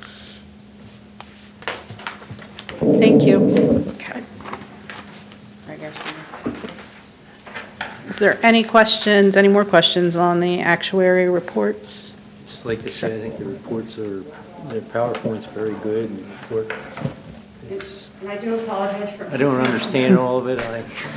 Thank you. Okay. I guess Is there any questions, any more questions on the actuary reports? Just like I said, I think the reports the PowerPoint's very good, and the report, and I do apologize for. I don't understand all of it. I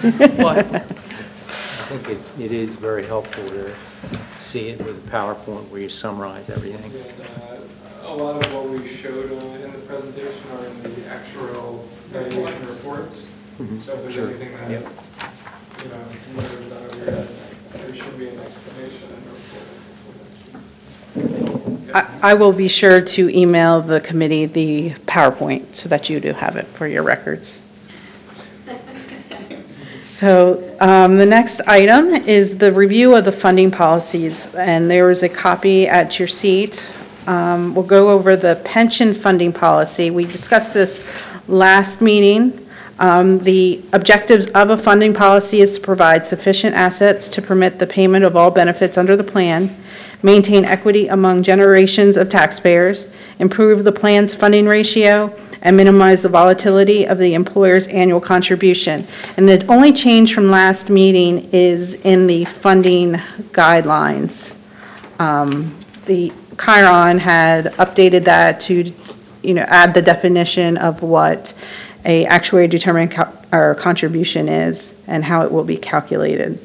think it is very helpful to see it with PowerPoint where you summarize everything. A lot of what we showed in the presentation are in the actuarial valuation reports. Mhm. So if there's Sure. anything that, Yep. you know, whatever's not over your head, there should be an explanation in the report. I will be sure to email the committee the PowerPoint so that you do have it for your records. So the next item is the review of the funding policies, and there is a copy at your seat. We'll go over the pension funding policy. We discussed this last meeting. The objectives of a funding policy is to provide sufficient assets to permit the payment of all benefits under the plan, maintain equity among generations of taxpayers, improve the plan's funding ratio, and minimize the volatility of the employer's annual contribution. And the only change from last meeting is in the funding guidelines. The Chiron had updated that to, add the definition of what a actuary determined contribution is and how it will be calculated.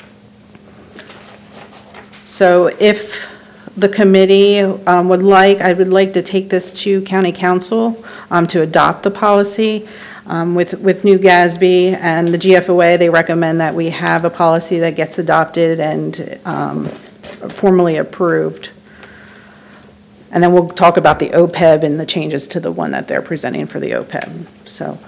So if the committee would like, I would like to take this to county council to adopt the policy. With new GASB and the GFOA, they recommend that we have a policy that gets adopted and formally approved. And then we'll talk about the OPEB and the changes to the one that they're presenting for the OPEB. So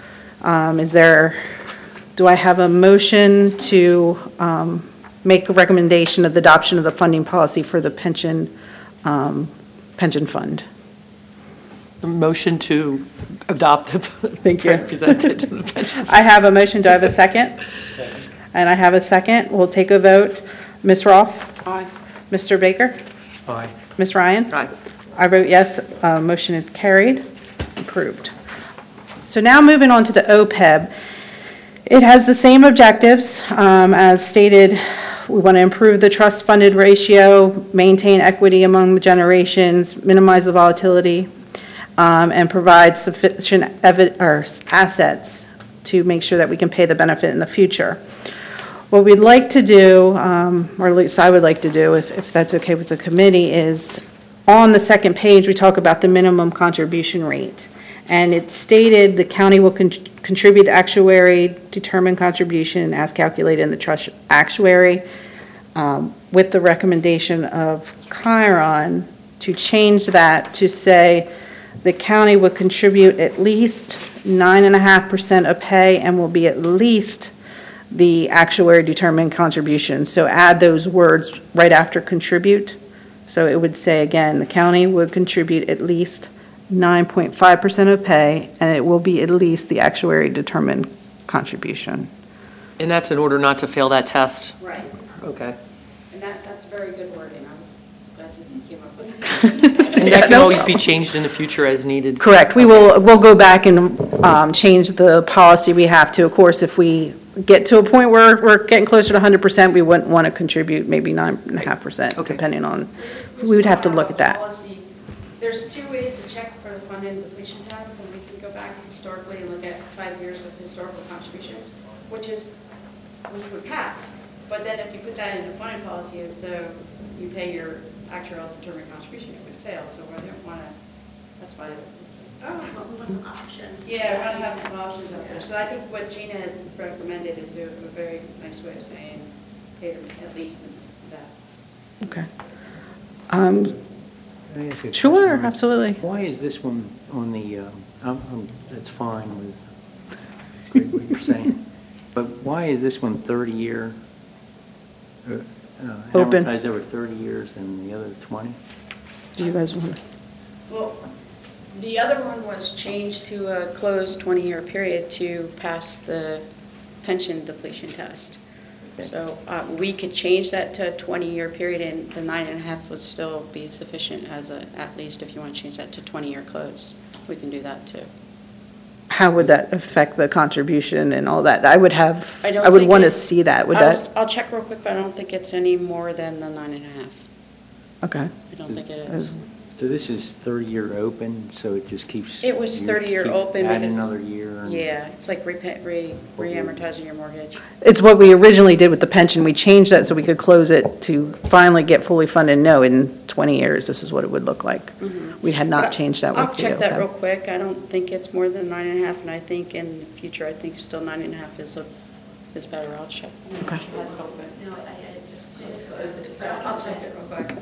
do I have a motion to make a recommendation of the adoption of the funding policy for the pension fund? A motion to adopt the. Thank you. Presented to the pension. I have a motion. Do I have a second? Second. And I have a second. We'll take a vote. Ms. Roth? Aye. Mr. Baker? Aye. Ms. Ryan? Aye. I vote yes. Motion is carried. Approved. So now moving on to the OPEB. It has the same objectives as stated. We want to improve the trust funded ratio, maintain equity among the generations, minimize the volatility, and provide sufficient assets to make sure that we can pay the benefit in the future. What we'd like to do, or at least I would like to do, if that's okay with the committee, is on the second page we talk about the minimum contribution rate. And it's stated the county will contribute the actuary determined contribution as calculated in the trust actuary, with the recommendation of Chiron to change that to say the county would contribute at least 9.5% of pay and will be at least the actuary determined contribution. So add those words right after contribute. So it would say again, the county would contribute at least 9.5% of pay, and it will be at least the actuary-determined contribution. And that's in order not to fail that test? Right. Okay. And that's very good wording. I was glad you came up with that. And that can always be changed in the future as needed? Correct. We'll go back and change the policy we have to. Of course, if we get to a point where we're getting closer to 100%, we wouldn't want to contribute maybe 9.5%, Okay. depending on, we would have to look at that. Policy. There's two ways to check for the fund and depletion test, and we can go back historically and look at 5 years of historical contributions, which would pass. But then if you put that into funding policy as though you pay your actual determined contribution, it would fail. So I don't want to, that's why. Some options. Yeah, we're going to have some options out there. So I think what Gina has recommended is a very nice way of saying pay them at least that. Okay. Can I ask a Sure, question on this? absolutely. Why is this one on the, that's fine with, it's great what you're saying, but why is this one 30-year, Open. amortized over 30 years and the other 20? Do you guys want to? Well, the other one was changed to a closed 20-year period to pass the pension depletion test. Okay. So we could change that to a 20-year period, and the 9.5 would still be sufficient as at least if you want to change that to 20-year closed. We can do that too. How would that affect the contribution and all that? I would don't would think want to it- see that. Would that? I'll check real quick, but I don't think it's any more than the 9.5. Okay. I don't think it is. So this is 30-year open, so it just keeps. It was you 30-year keep open Add because- another year. and- Yeah, it's like re-amortizing your mortgage. It's what we originally did with the pension. We changed that so we could close it to finally get fully funded. No, in 20 years, this is what it would look like. We had not But changed that with you. I'll check that okay. real quick. I don't think it's more than 9.5, and I think in the future, I think still 9.5 is better. I'll check. Okay. No, I just closed it. So I'll check it real quick.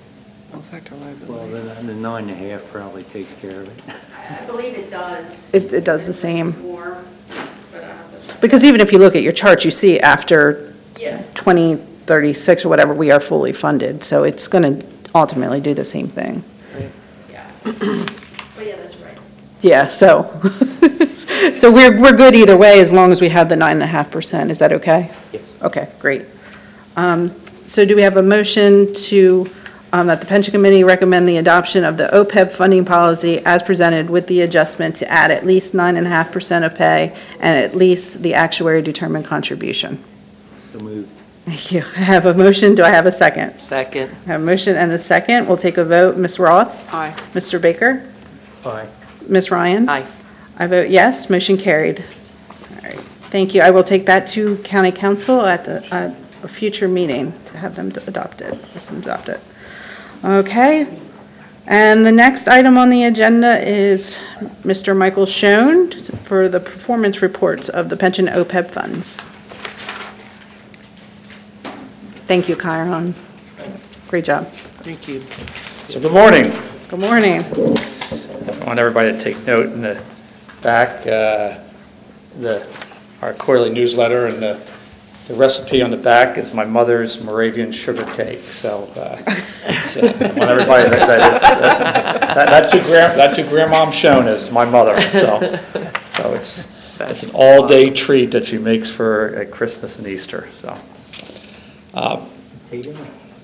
Well, the 9.5 probably takes care of it. I believe it does. It does the same. It's more, but I have to check. Because even if you look at your chart, you see after Yeah. 2036 or whatever, we are fully funded. So it's going to ultimately do the same thing. Yeah. But yeah, that's right. Yeah, so, so we're good either way as long as we have the 9.5%. Is that okay? Yes. Okay, great. So do we have a motion to, that the pension committee recommend the adoption of the OPEB funding policy as presented with the adjustment to add at least 9.5% of pay and at least the actuary determined contribution? So moved. Thank you. I have a motion. Do I have a second? Second. I have a motion and a second. We'll take a vote. Ms. Roth? Aye. Mr. Baker? Aye. Ms. Ryan? Aye. I vote yes, motion carried. All right, thank you. I will take that to county council at a future meeting to have them adopt it. Okay, and the next item on the agenda is Mr. Michael Schoen for the performance reports of the pension OPEB funds. Thank you, Kyron. Great job. Thank you. So good morning. Good morning. I want everybody to take note in the back, our quarterly newsletter, and the recipe on the back is my mother's Moravian sugar cake. So I want everybody that's who Grandmom Schoen is, my mother. So it's an all-day treat that she makes for Christmas and Easter. So. How you doing?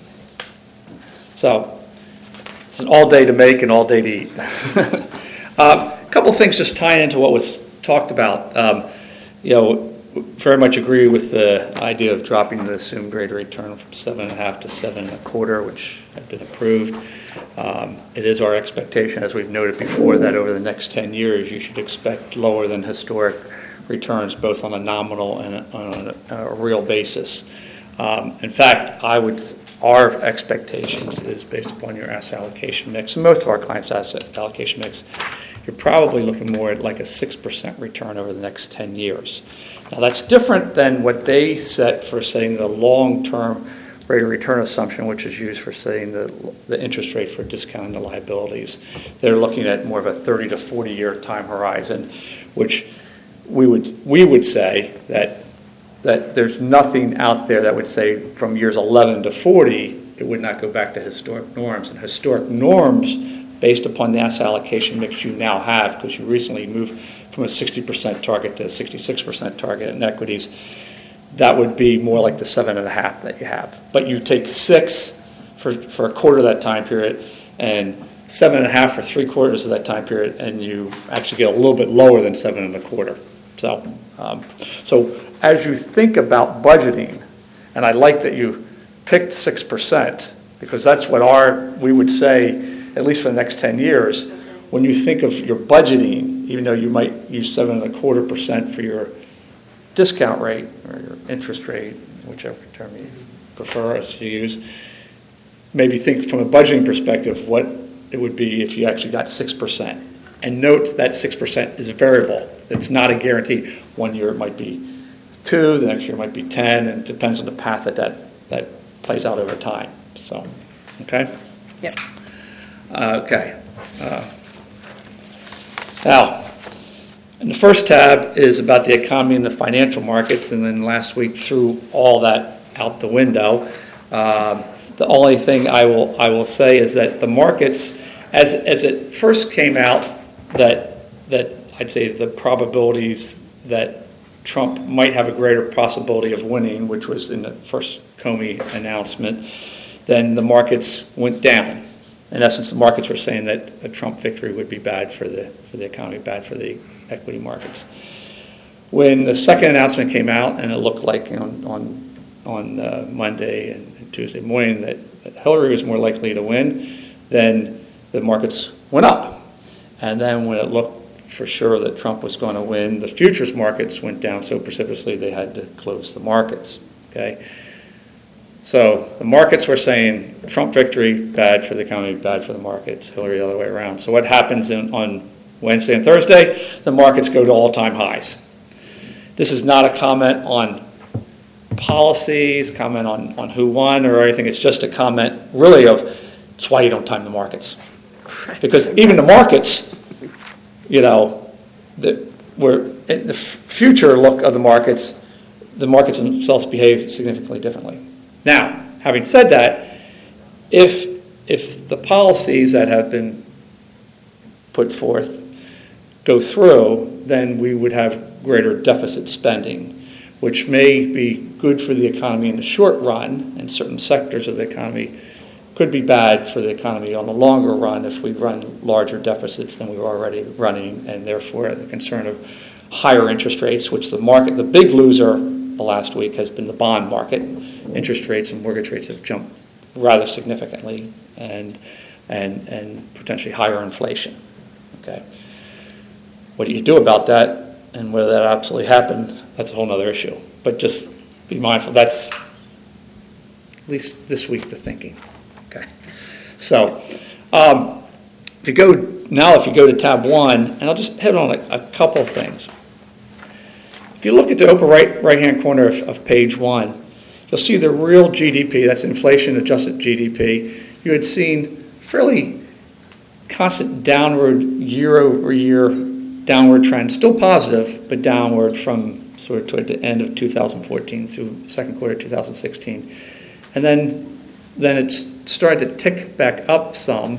So it's an all day to make and all day to eat. A couple of things just tying into what was talked about. Very much agree with the idea of dropping the assumed rate of return from 7.5 to 7.25, which had been approved. It is our expectation, as we've noted before, that over the next 10 years you should expect lower than historic returns, both on a nominal and on a real basis. In fact, our expectations is based upon your asset allocation mix, and most of our clients' asset allocation mix, you're probably looking more at like a 6% return over the next 10 years. Now, that's different than what they set for setting the long-term rate of return assumption, which is used for setting the interest rate for discounting the liabilities. They're looking at more of a 30 to 40-year time horizon, which we would say that there's nothing out there that would say from years 11 to 40, it would not go back to historic norms. And historic norms based upon the asset allocation mix you now have, because you recently moved from a 60% target to a 66% target in equities, that would be more like the 7.5 that you have. But you take 6 for a quarter of that time period, and 7.5 for 3/4 of that time period, and you actually get a little bit lower than 7.25. So as you think about budgeting, and I like that you picked 6%, because that's what we would say, at least for the next 10 years, when you think of your budgeting, even though you might use 7.25% for your discount rate or your interest rate, whichever term you prefer us to use, maybe think from a budgeting perspective what it would be if you actually got 6%. And note that 6% is variable. It's not a guarantee. One year it might be 2, the next year it might be 10, and it depends on the path that plays out over time. So, okay? Yep. Okay. Now, and the first tab is about the economy and the financial markets, and then last week threw all that out the window. The only thing I will say is that the markets, as it first came out, that I'd say the probabilities that Trump might have a greater possibility of winning, which was in the first Comey announcement, then the markets went down. In essence, the markets were saying that a Trump victory would be bad for the economy, bad for the equity markets. When the second announcement came out, and it looked like on Monday and Tuesday morning that Hillary was more likely to win, then the markets went up. And then when it looked for sure that Trump was going to win, the futures markets went down so precipitously they had to close the markets. Okay. So the markets were saying Trump victory, bad for the economy, bad for the markets, Hillary the other way around. So what happens on Wednesday and Thursday? The markets go to all-time highs. This is not a comment on policies, comment on who won or anything. It's just a comment really of, it's why you don't time the markets. Because even the markets, the future look of the markets themselves behave significantly differently. Now, having said that, if the policies that have been put forth go through, then we would have greater deficit spending, which may be good for the economy in the short run, and certain sectors of the economy could be bad for the economy on the longer run if we run larger deficits than we were already running, and therefore the concern of higher interest rates, which the big loser the last week has been the bond market. Interest rates and mortgage rates have jumped rather significantly, and potentially higher inflation. Okay, what do you do about that, and whether that absolutely happened? That's a whole other issue. But just be mindful. That's at least this week the thinking. Okay, so if you go to tab 1, and I'll just hit on a couple of things. If you look at the upper right-hand corner of page 1, you'll see the real GDP, that's inflation-adjusted GDP. You had seen fairly constant downward year-over-year downward trend, still positive, but downward from sort of toward the end of 2014 through second quarter 2016. And then it's started to tick back up some.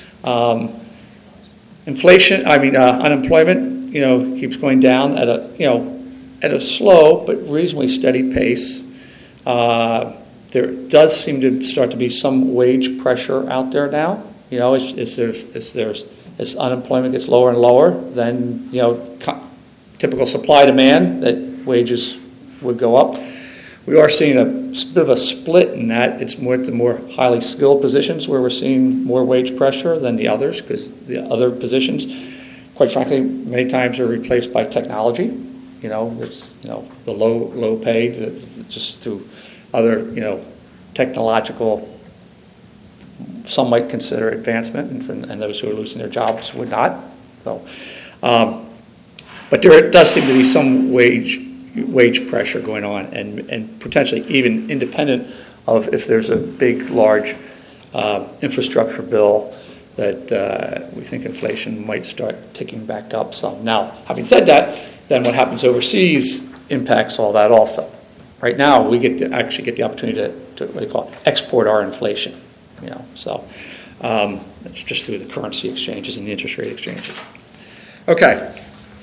Unemployment, keeps going down at a slow but reasonably steady pace. There does seem to start to be some wage pressure out there now. As unemployment gets lower and lower, then typical supply demand that wages would go up. We are seeing a bit of a split in that. It's more at the more highly skilled positions where we're seeing more wage pressure than the others, because the other positions, quite frankly, many times are replaced by technology. It's the low paid just through other technological. Some might consider advancement, and those who are losing their jobs would not. So, but there does seem to be some wage pressure going on, and potentially even independent of if there's a big, large infrastructure bill that we think inflation might start ticking back up some. Now, having said that, then what happens overseas impacts all that also. Right now, we actually get the opportunity to what they call export our inflation. So It's just through the currency exchanges and the interest rate exchanges. Okay.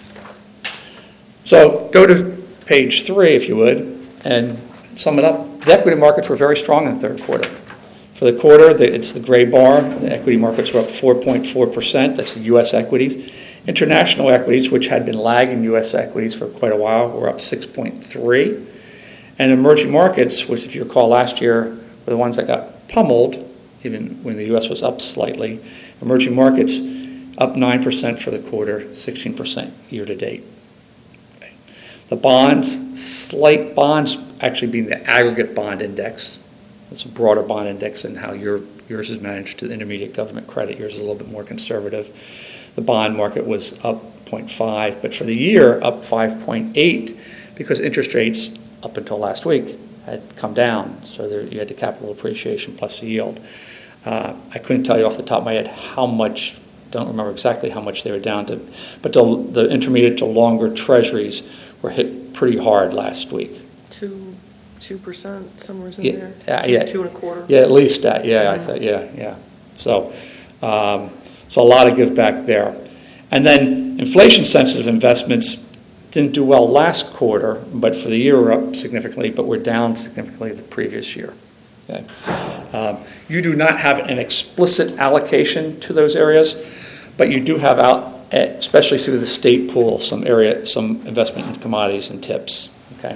So go to page 3, if you would, and sum it up. The equity markets were very strong in the third quarter. For the quarter, it's the gray bar. The equity markets were up 4.4%. That's the U.S. equities. International equities, which had been lagging U.S. equities for quite a while, were up 6.3%. And emerging markets, which if you recall last year were the ones that got pummeled, even when the U.S. was up slightly. Emerging markets up 9% for the quarter, 16% year to date. Okay. The bonds actually being the aggregate bond index. It's a broader bond index than how yours is managed to the intermediate government credit. Yours is a little bit more conservative. The bond market was up 0.5, but for the year, up 5.8 because interest rates up until last week had come down. So you had the capital appreciation plus the yield. I couldn't tell you off the top of my head how much, don't remember exactly how much they were down to, but the intermediate to longer treasuries were hit pretty hard last week. 2%, somewhere in there? Yeah. 2.25%? Yeah, at least that, I thought, yeah. So a lot of give back there. And then inflation-sensitive investments didn't do well last quarter, but for the year we're up significantly, but we're down significantly the previous year. Okay. You do not have an explicit allocation to those areas, but you do have out, especially through the state pool, some investment in commodities and tips. Okay.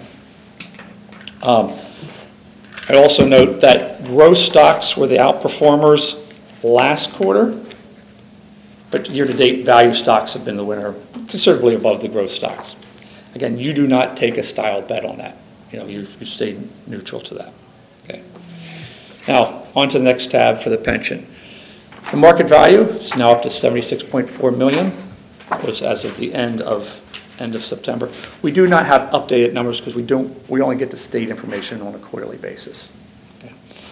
I also note that growth stocks were the outperformers last quarter, but year-to-date value stocks have been the winner, considerably above the growth stocks. Again, you do not take a style bet on that. You stay neutral to that. Okay. Now, on to the next tab for the pension. The market value is now up to $76.4 million. It was as of the end of September. We do not have updated numbers because we only get the state information on a quarterly basis. Okay.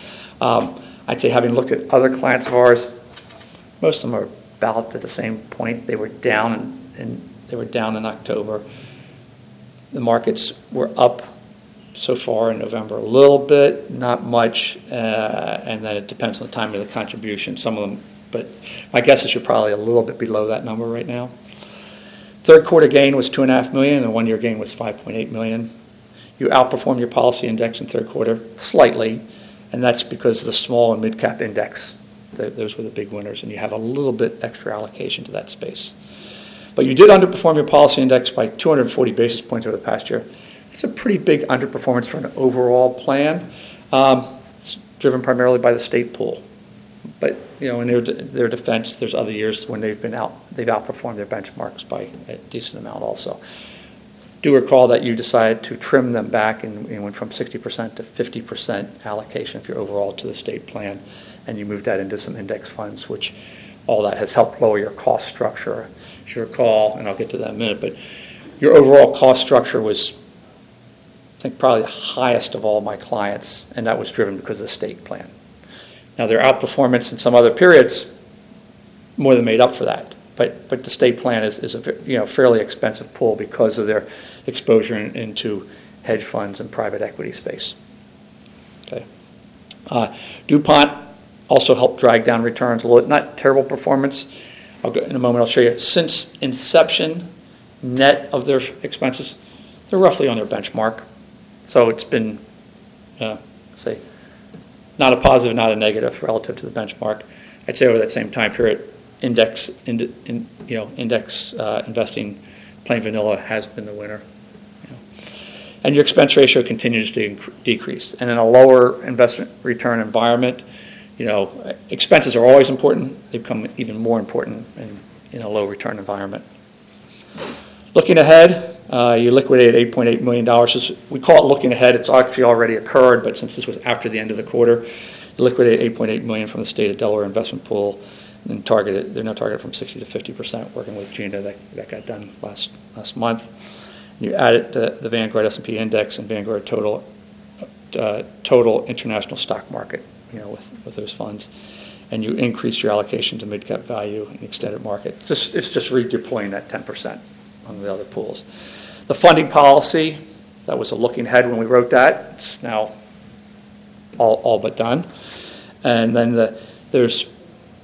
I'd say having looked at other clients of ours, most of them are about at the same point. They were down in October. The markets were up so far in November a little bit, not much, and then it depends on the timing of the contribution. Some of them, but my guess is you're probably a little bit below that number right now. Third quarter gain was $2.5 million, and the 1 year gain was $5.8 million. You outperformed your policy index in third quarter slightly, and that's because of the small and mid cap index. Those were the big winners, and you have a little bit extra allocation to that space. But you did underperform your policy index by 240 basis points over the past year. It's a pretty big underperformance for an overall plan. It's driven primarily by the state pool. But in their defense, there's other years when they've outperformed their benchmarks by a decent amount also. Do recall that you decided to trim them back and went from 60% to 50% allocation of your overall to the state plan, and you moved that into some index funds, which all that has helped lower your cost structure. As you recall, and I'll get to that in a minute, but your overall cost structure was, I think, probably the highest of all my clients, and that was driven because of the state plan. Now, their outperformance in some other periods more than made up for that, but the state plan is a fairly expensive pool because of their exposure into hedge funds and private equity space. Okay, DuPont also helped drag down returns a little. Not terrible performance. In a moment, I'll show you. Since inception, net of their expenses, they're roughly on their benchmark. So it's been, say, not a positive, not a negative relative to the benchmark. I'd say over that same time period, index investing, plain vanilla, has been the winner. And your expense ratio continues to decrease. And in a lower investment return environment, expenses are always important. They become even more important in a low return environment. Looking ahead, you liquidated $8.8 million. We call it looking ahead. It's actually already occurred, but since this was after the end of the quarter, you liquidated $8.8 million from the state of Delaware investment pool, and they're now targeted from 60 to 50%, working with Gina. That got done last month. You added the Vanguard S&P index and Vanguard total international stock market, with those funds, and you increase your allocation to mid-cap value and extended market. It's just redeploying that 10% on the other pools. The funding policy, that was a looking ahead when we wrote that. It's now all but done. And then there's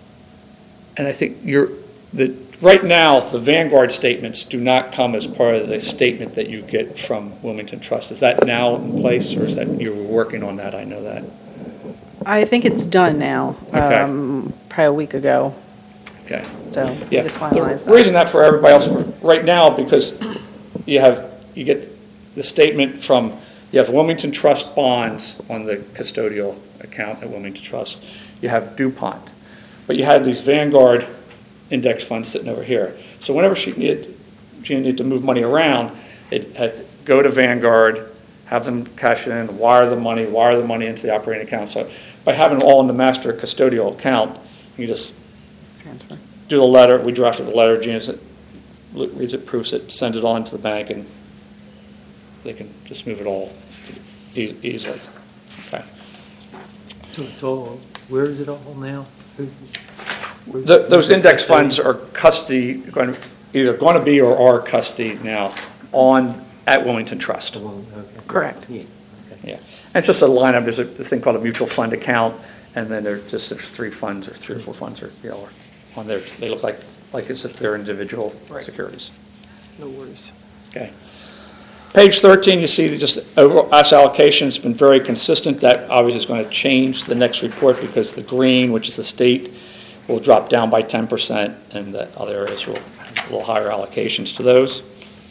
And I think right now, the Vanguard statements do not come as part of the statement that you get from Wilmington Trust. Is that now in place, or is that you were working on that? I know that. I think it's done now, Okay. probably a week ago, Okay. so we Yeah. just finalized The that. reason that for everybody else right now, because you get the statement from, you have Wilmington Trust bonds on the custodial account at Wilmington Trust. You have DuPont. But you have these Vanguard index funds sitting over here. So whenever she needed to move money around, it had to go to Vanguard, have them cash it in, wire the money into the operating account. So by having it all in the master custodial account, you just Transfer. do the letter, we drafted the letter, Gina reads it, proofs it, sends it on to the bank, and they can just move it all easily. Okay. So it's all, where is it all now? Those index funds are either going to be or are custody now at Wilmington Trust. Correct. Yeah. Yeah. And it's just a lineup. There's a thing called a mutual fund account, and then there's 3 funds or 3 or 4 funds or on there. They look like as if they're individual securities. No worries. Okay. Page 13, you see that just overall asset allocation has been very consistent. That obviously is going to change the next report because the green, which is the state, will drop down by 10%, and the other areas will have a little higher allocations to those.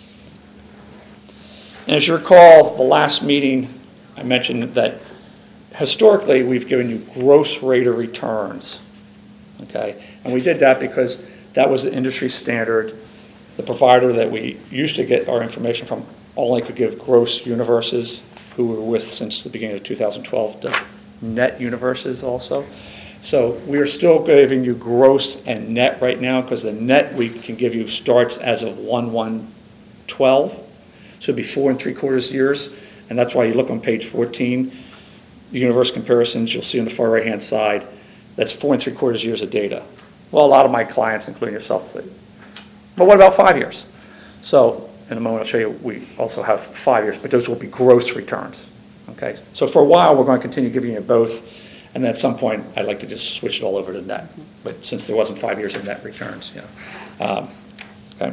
And as you recall, the last meeting, I mentioned that historically we've given you gross rate of returns. Okay? And we did that because that was the industry standard. The provider that we used to get our information from only could give gross universes, who we were with since the beginning of 2012, to net universes also. So we are still giving you gross and net right now, because the net we can give you starts as of 1/1/12. So it'd be 4 3/4 years. And that's why you look on page 14, the universe comparisons, you'll see on the far right-hand side, that's 4 3/4 years of data. Well, a lot of my clients, including yourself, say, but what about 5 years? So in a moment, I'll show you, we also have 5 years, but those will be gross returns. Okay, so for a while, we're going to continue giving you both, and then at some point, I'd like to just switch it all over to net. But since there wasn't 5 years of net returns, okay.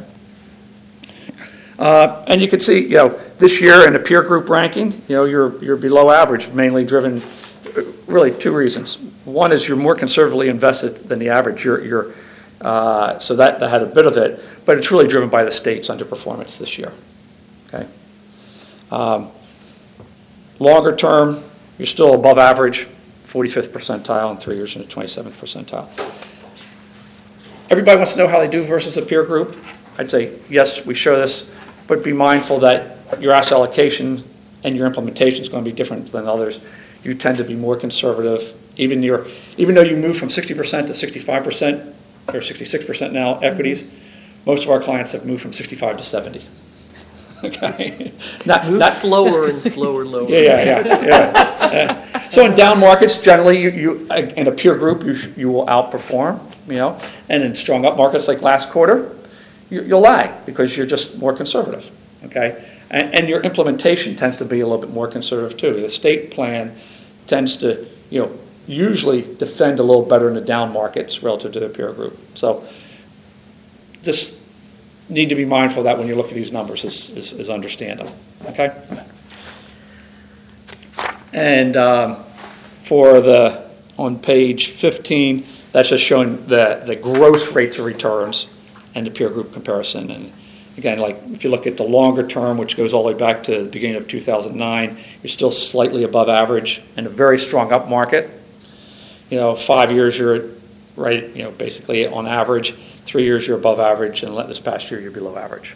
And you can see, this year in the peer group ranking, you're below average, mainly driven, really 2 reasons. One is you're more conservatively invested than the average. So that had a bit of it, but it's really driven by the state's underperformance this year. Okay. Longer term, you're still above average, 45th percentile, and 3 years in the 27th percentile. Everybody wants to know how they do versus a peer group. I'd say, yes, we show this, but be mindful that your asset allocation and your implementation is going to be different than others. You tend to be more conservative. Even though you move from 60% to 65%, or 66% now, equities, most of our clients have moved from 65 to 70. Okay? Move slower and slower, lower. Yeah. So in down markets, generally, you in a peer group, you will outperform, and in strong up markets like last quarter, you'll lag because you're just more conservative, okay? And your implementation tends to be a little bit more conservative too. The state plan tends to, usually defend a little better in the down markets relative to the peer group. So just need to be mindful of that when you look at these numbers is understand them, okay? And on page 15, that's just showing the gross rates of returns and the peer group comparison. And again, like if you look at the longer term, which goes all the way back to the beginning of 2009, you're still slightly above average in a very strong up market. 5 years you're right, basically on average. 3 years you're above average, and this past year you're below average.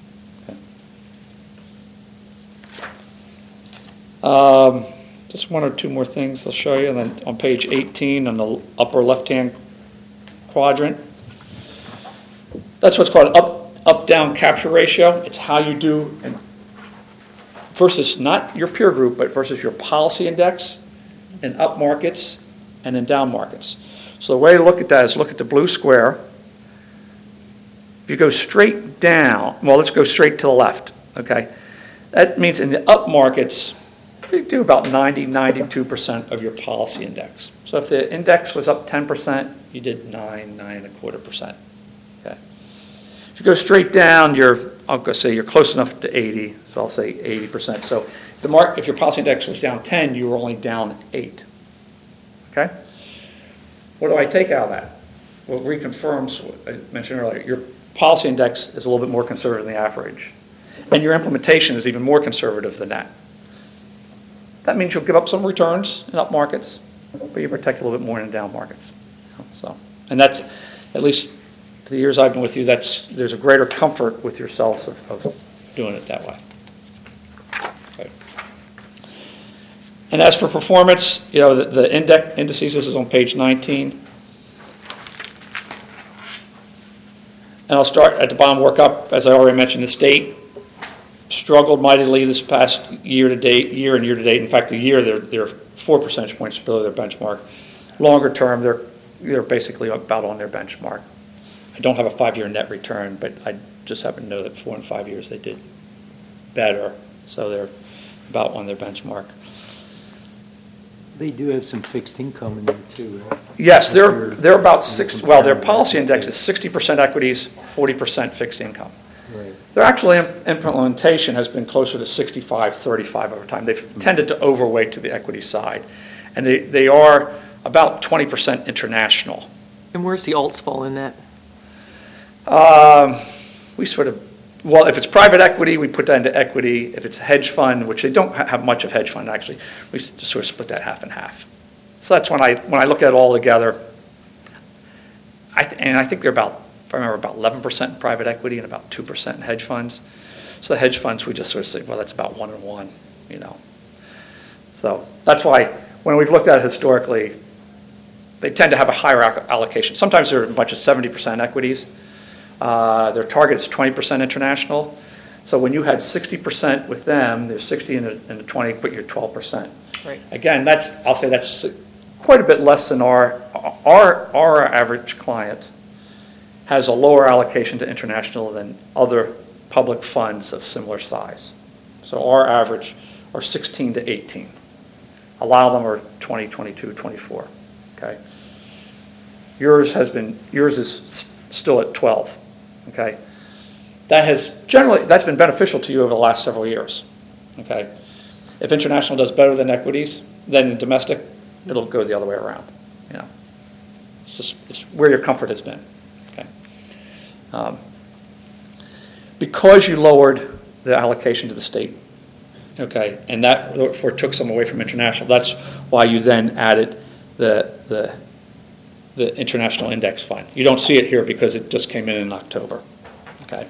Okay. Just 1 or 2 more things I'll show you. And then on page 18, on the upper left-hand quadrant, that's what's called up-down capture ratio. It's how you do versus not your peer group, but versus your policy index in up markets and in down markets. So the way to look at that is look at the blue square. If you go straight down, well, let's go straight to the left, okay? That means in the up markets, we do about 92% of your policy index. So if the index was up 10%, you did 9.25%. Okay. If you go straight down, I'll go say you're close enough to 80, so I'll say 80%. So if your policy index was down 10, you were only down 8. Okay? What do I take out of that? Well, it reconfirms what I mentioned earlier. Your policy index is a little bit more conservative than the average. And your implementation is even more conservative than that. That means you'll give up some returns in up markets, but you protect a little bit more in down markets. So, and that's, at least the years I've been with you, there's a greater comfort with yourselves of doing it that way. Okay. And as for performance, the indices, this is on page 19. And I'll start at the bottom, work up. As I already mentioned, the state struggled mightily this past year and year to date. In fact, the year they're 4 percentage points below their benchmark. Longer term, they're basically about on their benchmark. I don't have a 5-year net return, but I just happen to know that 4 and 5 years they did better. So they're about on their benchmark. They do have some fixed income in there too, right? Yes, they're about 60. Well, their policy index is 60% equities, 40% fixed income. Right. Their actual implementation has been closer to 65-35 over time. They've tended to overweight to the equity side, and they are about 20% international. And where's the alts fall in that? We sort of, well, if it's private equity, we put that into equity. If it's a hedge fund, which they don't have much of hedge fund actually, we just sort of split that half and half. So that's when I look at it all together. I think they're about, if I remember, about 11% in private equity and about 2% in hedge funds. So the hedge funds, we just sort of say, well, that's about 1 and 1, So that's why when we've looked at it historically, they tend to have a higher allocation. Sometimes they're as much as 70% equities. Their target is 20% international. So when you had 60% with them, there's 60 and a 20, but you're 12%. Right. Again, I'll say that's quite a bit less than our average client has a lower allocation to international than other public funds of similar size. So our average are 16 to 18. A lot of them are 20, 22, 24. Okay. Yours is still at 12. Okay. That's been beneficial to you over the last several years. Okay. If international does better than equities, then in domestic, it'll go the other way around. It's where your comfort has been. Okay. Because you lowered the allocation to the state, okay, and that therefore took some away from international. That's why you then added the international index fund. You don't see it here because it just came in October. Okay.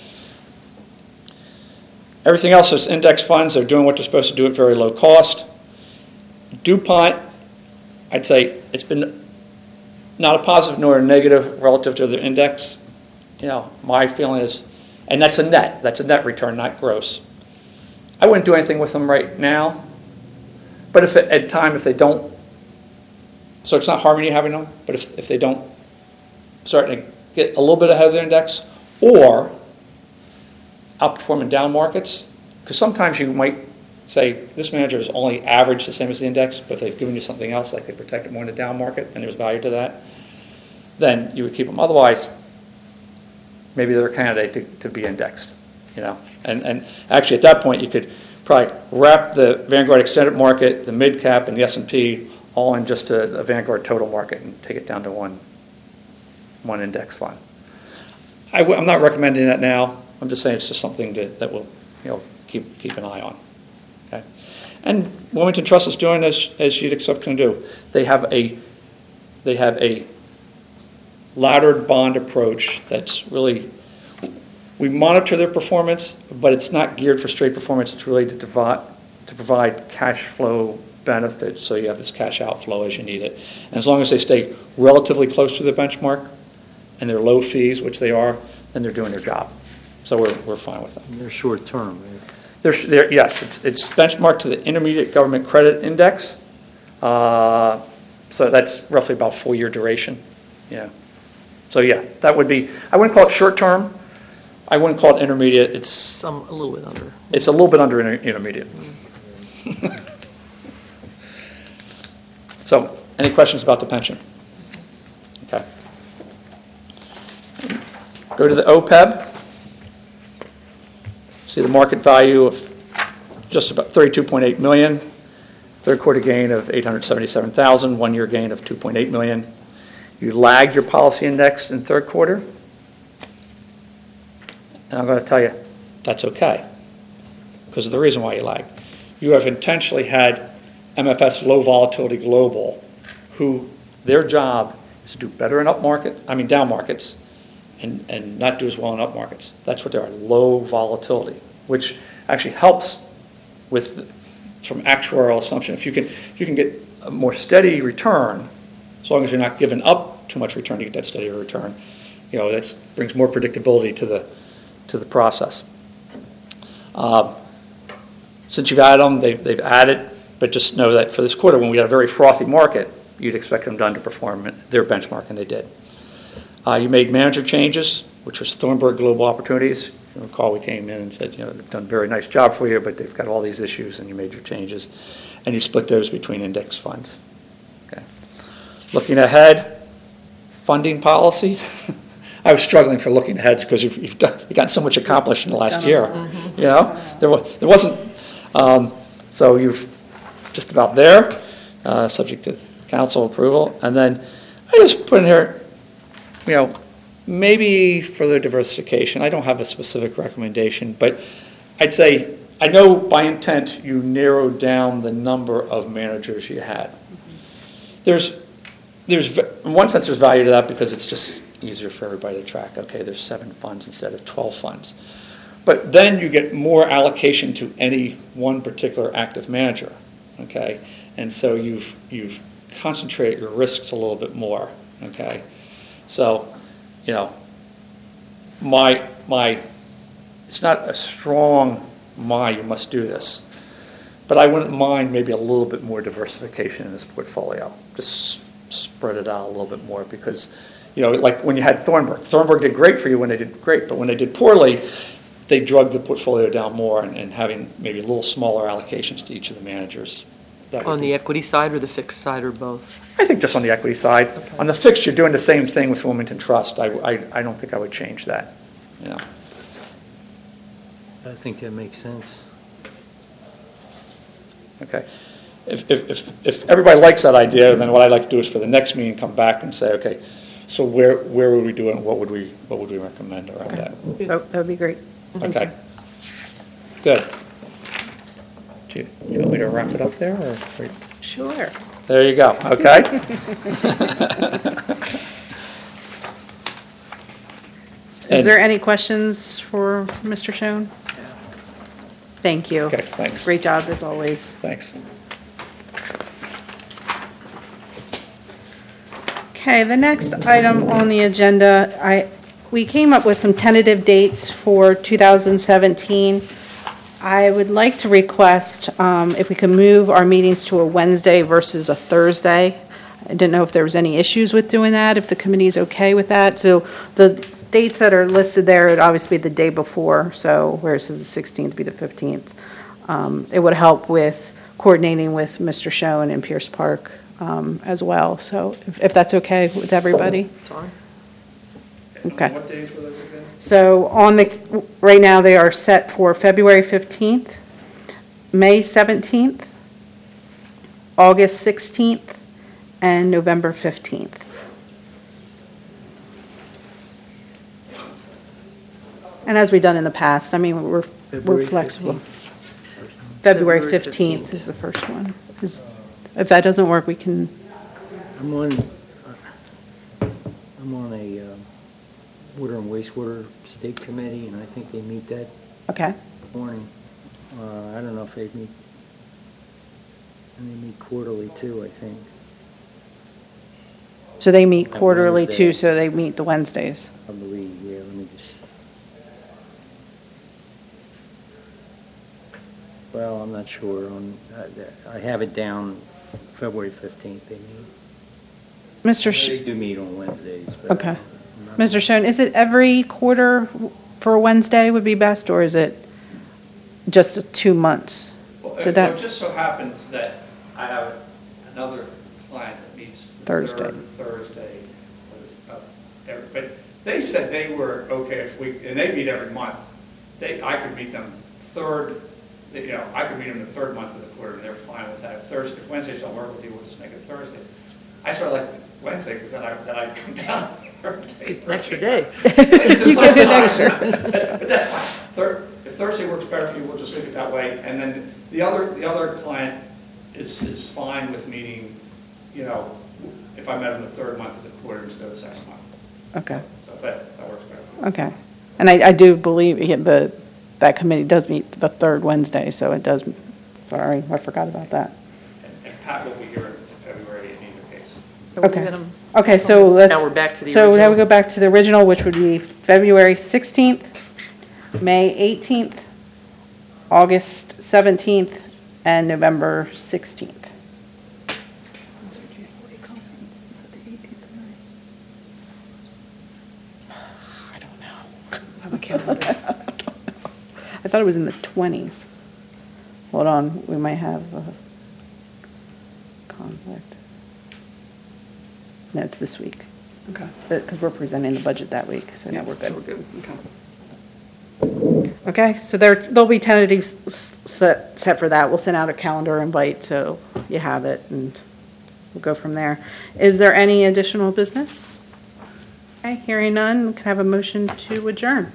Everything else is index funds. They're doing what they're supposed to do at very low cost. DuPont, I'd say it's been not a positive nor a negative relative to their index. My feeling is, and that's a net return, not gross. I wouldn't do anything with them right now, but if they don't, so it's not harming you having them, but if they don't start to get a little bit ahead of their index or outperform in down markets, because sometimes you might say this manager is only average the same as the index, but if they've given you something else, like they protect it more in the down market and there's value to that, then you would keep them. Otherwise, maybe they're a candidate to be indexed, And actually at that point, you could probably wrap the Vanguard Extended Market, the mid cap, and the S&P all in just a Vanguard total market and take it down to one index fund. I'm not recommending that now. I'm just saying it's just something that we'll keep an eye on. Okay, and Wilmington Trust is doing as you'd expect them to do. They have a laddered bond approach that's really, we monitor their performance, but it's not geared for straight performance. It's really to provide cash flow benefits, so you have this cash outflow as you need it. And as long as they stay relatively close to the benchmark and they're low fees, which they are, then they're doing their job. So we're fine with them. And they're short term, right? Yes, it's benchmarked to the Intermediate Government Credit Index. So that's roughly about 4-year duration. Yeah. So yeah, that would be, I wouldn't call it short term. I wouldn't call it intermediate. It's a little bit under. It's a little bit under intermediate. So, any questions about the pension? Okay. Go to the OPEB. See the market value of just about 32.8 million, third quarter gain of 877,000, 1 year gain of 2.8 million. You lagged your policy index in third quarter. And I'm going to tell you, that's okay, because of the reason why you lagged. You have intentionally had MFS Low Volatility Global, who their job is to do better in down markets, and not do as well in up markets. That's what they are, low volatility, which actually helps from actuarial assumption. If you can get a more steady return, as long as you're not giving up too much return to get that steady return, that brings more predictability to the process. Since you've added them, they've added, but just know that for this quarter, when we had a very frothy market, you'd expect them to underperform their benchmark, and they did. You made manager changes, which was Thornburg Global Opportunities. You recall we came in and said, they've done a very nice job for you, but they've got all these issues, and you made your changes. And you split those between index funds. Okay. Looking ahead, funding policy. I was struggling for looking ahead because you've gotten so much accomplished in the last year. There wasn't, so you've just about there, subject to council approval. And then I just put in here, maybe further diversification. I don't have a specific recommendation, but I'd say, I know by intent you narrowed down the number of managers you had. There's in one sense, there's value to that because it's just easier for everybody to track. Okay, there's 7 funds instead of 12 funds. But then you get more allocation to any one particular active manager, okay? And so you've concentrated your risks a little bit more, okay? So, it's not a strong, you must do this. But I wouldn't mind maybe a little bit more diversification in this portfolio. Just spread it out a little bit more because, like when you had Thornburg. Thornburg did great for you when they did great, but when they did poorly, they drug the portfolio down more and having maybe a little smaller allocations to each of the managers. On the equity side or the fixed side or both? I think just on the equity side. Okay. On the fixed, you're doing the same thing with Wilmington Trust. I don't think I would change that. I think that makes sense. Okay. If everybody likes that idea, then what I'd like to do is for the next meeting come back and say, okay, so where would we do it and what would we recommend around that? That would be great. Okay. Good. Do you want me to wrap it up there? Or? Sure. There you go. Okay. Is there any questions for Mr. Schoen? Thank you. Okay, thanks. Great job as always. Thanks. Okay, the next item on the agenda, we came up with some tentative dates for 2017. I would like to request if we can move our meetings to a Wednesday versus a Thursday. I didn't know if there was any issues with doing that, if the committee is okay with that. So the dates that are listed there would obviously be the day before, so whereas the 16th be the 15th. It would help with coordinating with Mr. Schoen in Pierce Park as well. So if that's okay with everybody? It's fine. Okay. What days were those again? So right now they are set for February 15th, May 17th, August 16th, and November 15th. And as we've done in the past, we're February flexible. 15th. February February 15th is the first one. If that doesn't work, we can, I'm on a water and wastewater state committee, and I think they meet that okay. morning. I don't know if they meet, and they meet quarterly too, I think. So they meet That quarterly Wednesday. too, so they meet the Wednesdays. I believe, yeah, let me just. Well, I'm not sure I have it down February 15th, they meet. They do meet on Wednesdays. But Okay. I'm not- Mr. Schoen, is it every quarter for a Wednesday would be best, or is it just 2 months? Well, Did that- it just so happens that I have another client Thursday. third Thursday. But they said they were okay if we, and they meet every month. I could meet them I could meet them the third month of the quarter, and they're fine with that. If Wednesdays don't work with you, we'll just make it Thursdays. I sort of like Wednesday, because then I'd come down. An extra day. You get an extra. But that's fine. If Thursday works better for you, we'll just leave it that way. And then the other client is fine with meeting, if I met him the third month of the quarter instead of the second month. Okay, So if that works better for you. okay. And I do believe that committee does meet the third Wednesday, so it does, sorry, I forgot about that. And Pat will be here in February in either case. Okay, so let's. Now we're back to the So now we original. go back to the original, which would be February 16th, May 18th, August 17th, and November 16th. I don't know. I thought it was in the 20s. Hold on, we might have a conflict. No, it's this week. Okay. Because we're presenting the budget that week, so Yeah, now we're so good. we're good, okay. Okay, so there'll be tentatives set for that. We'll send out a calendar invite, so you have it, and we'll go from there. Is there any additional business? Okay, hearing none, can I have a motion to adjourn?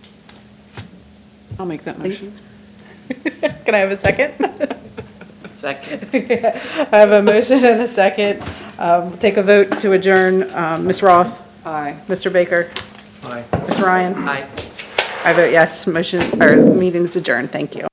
I'll make that motion. Can I have a second? Second. I have a motion and a second. Take a vote to adjourn. Ms. Roth? Aye. Mr. Baker? Aye. Ms. Ryan? Aye. I vote yes, meeting's adjourned. Thank you.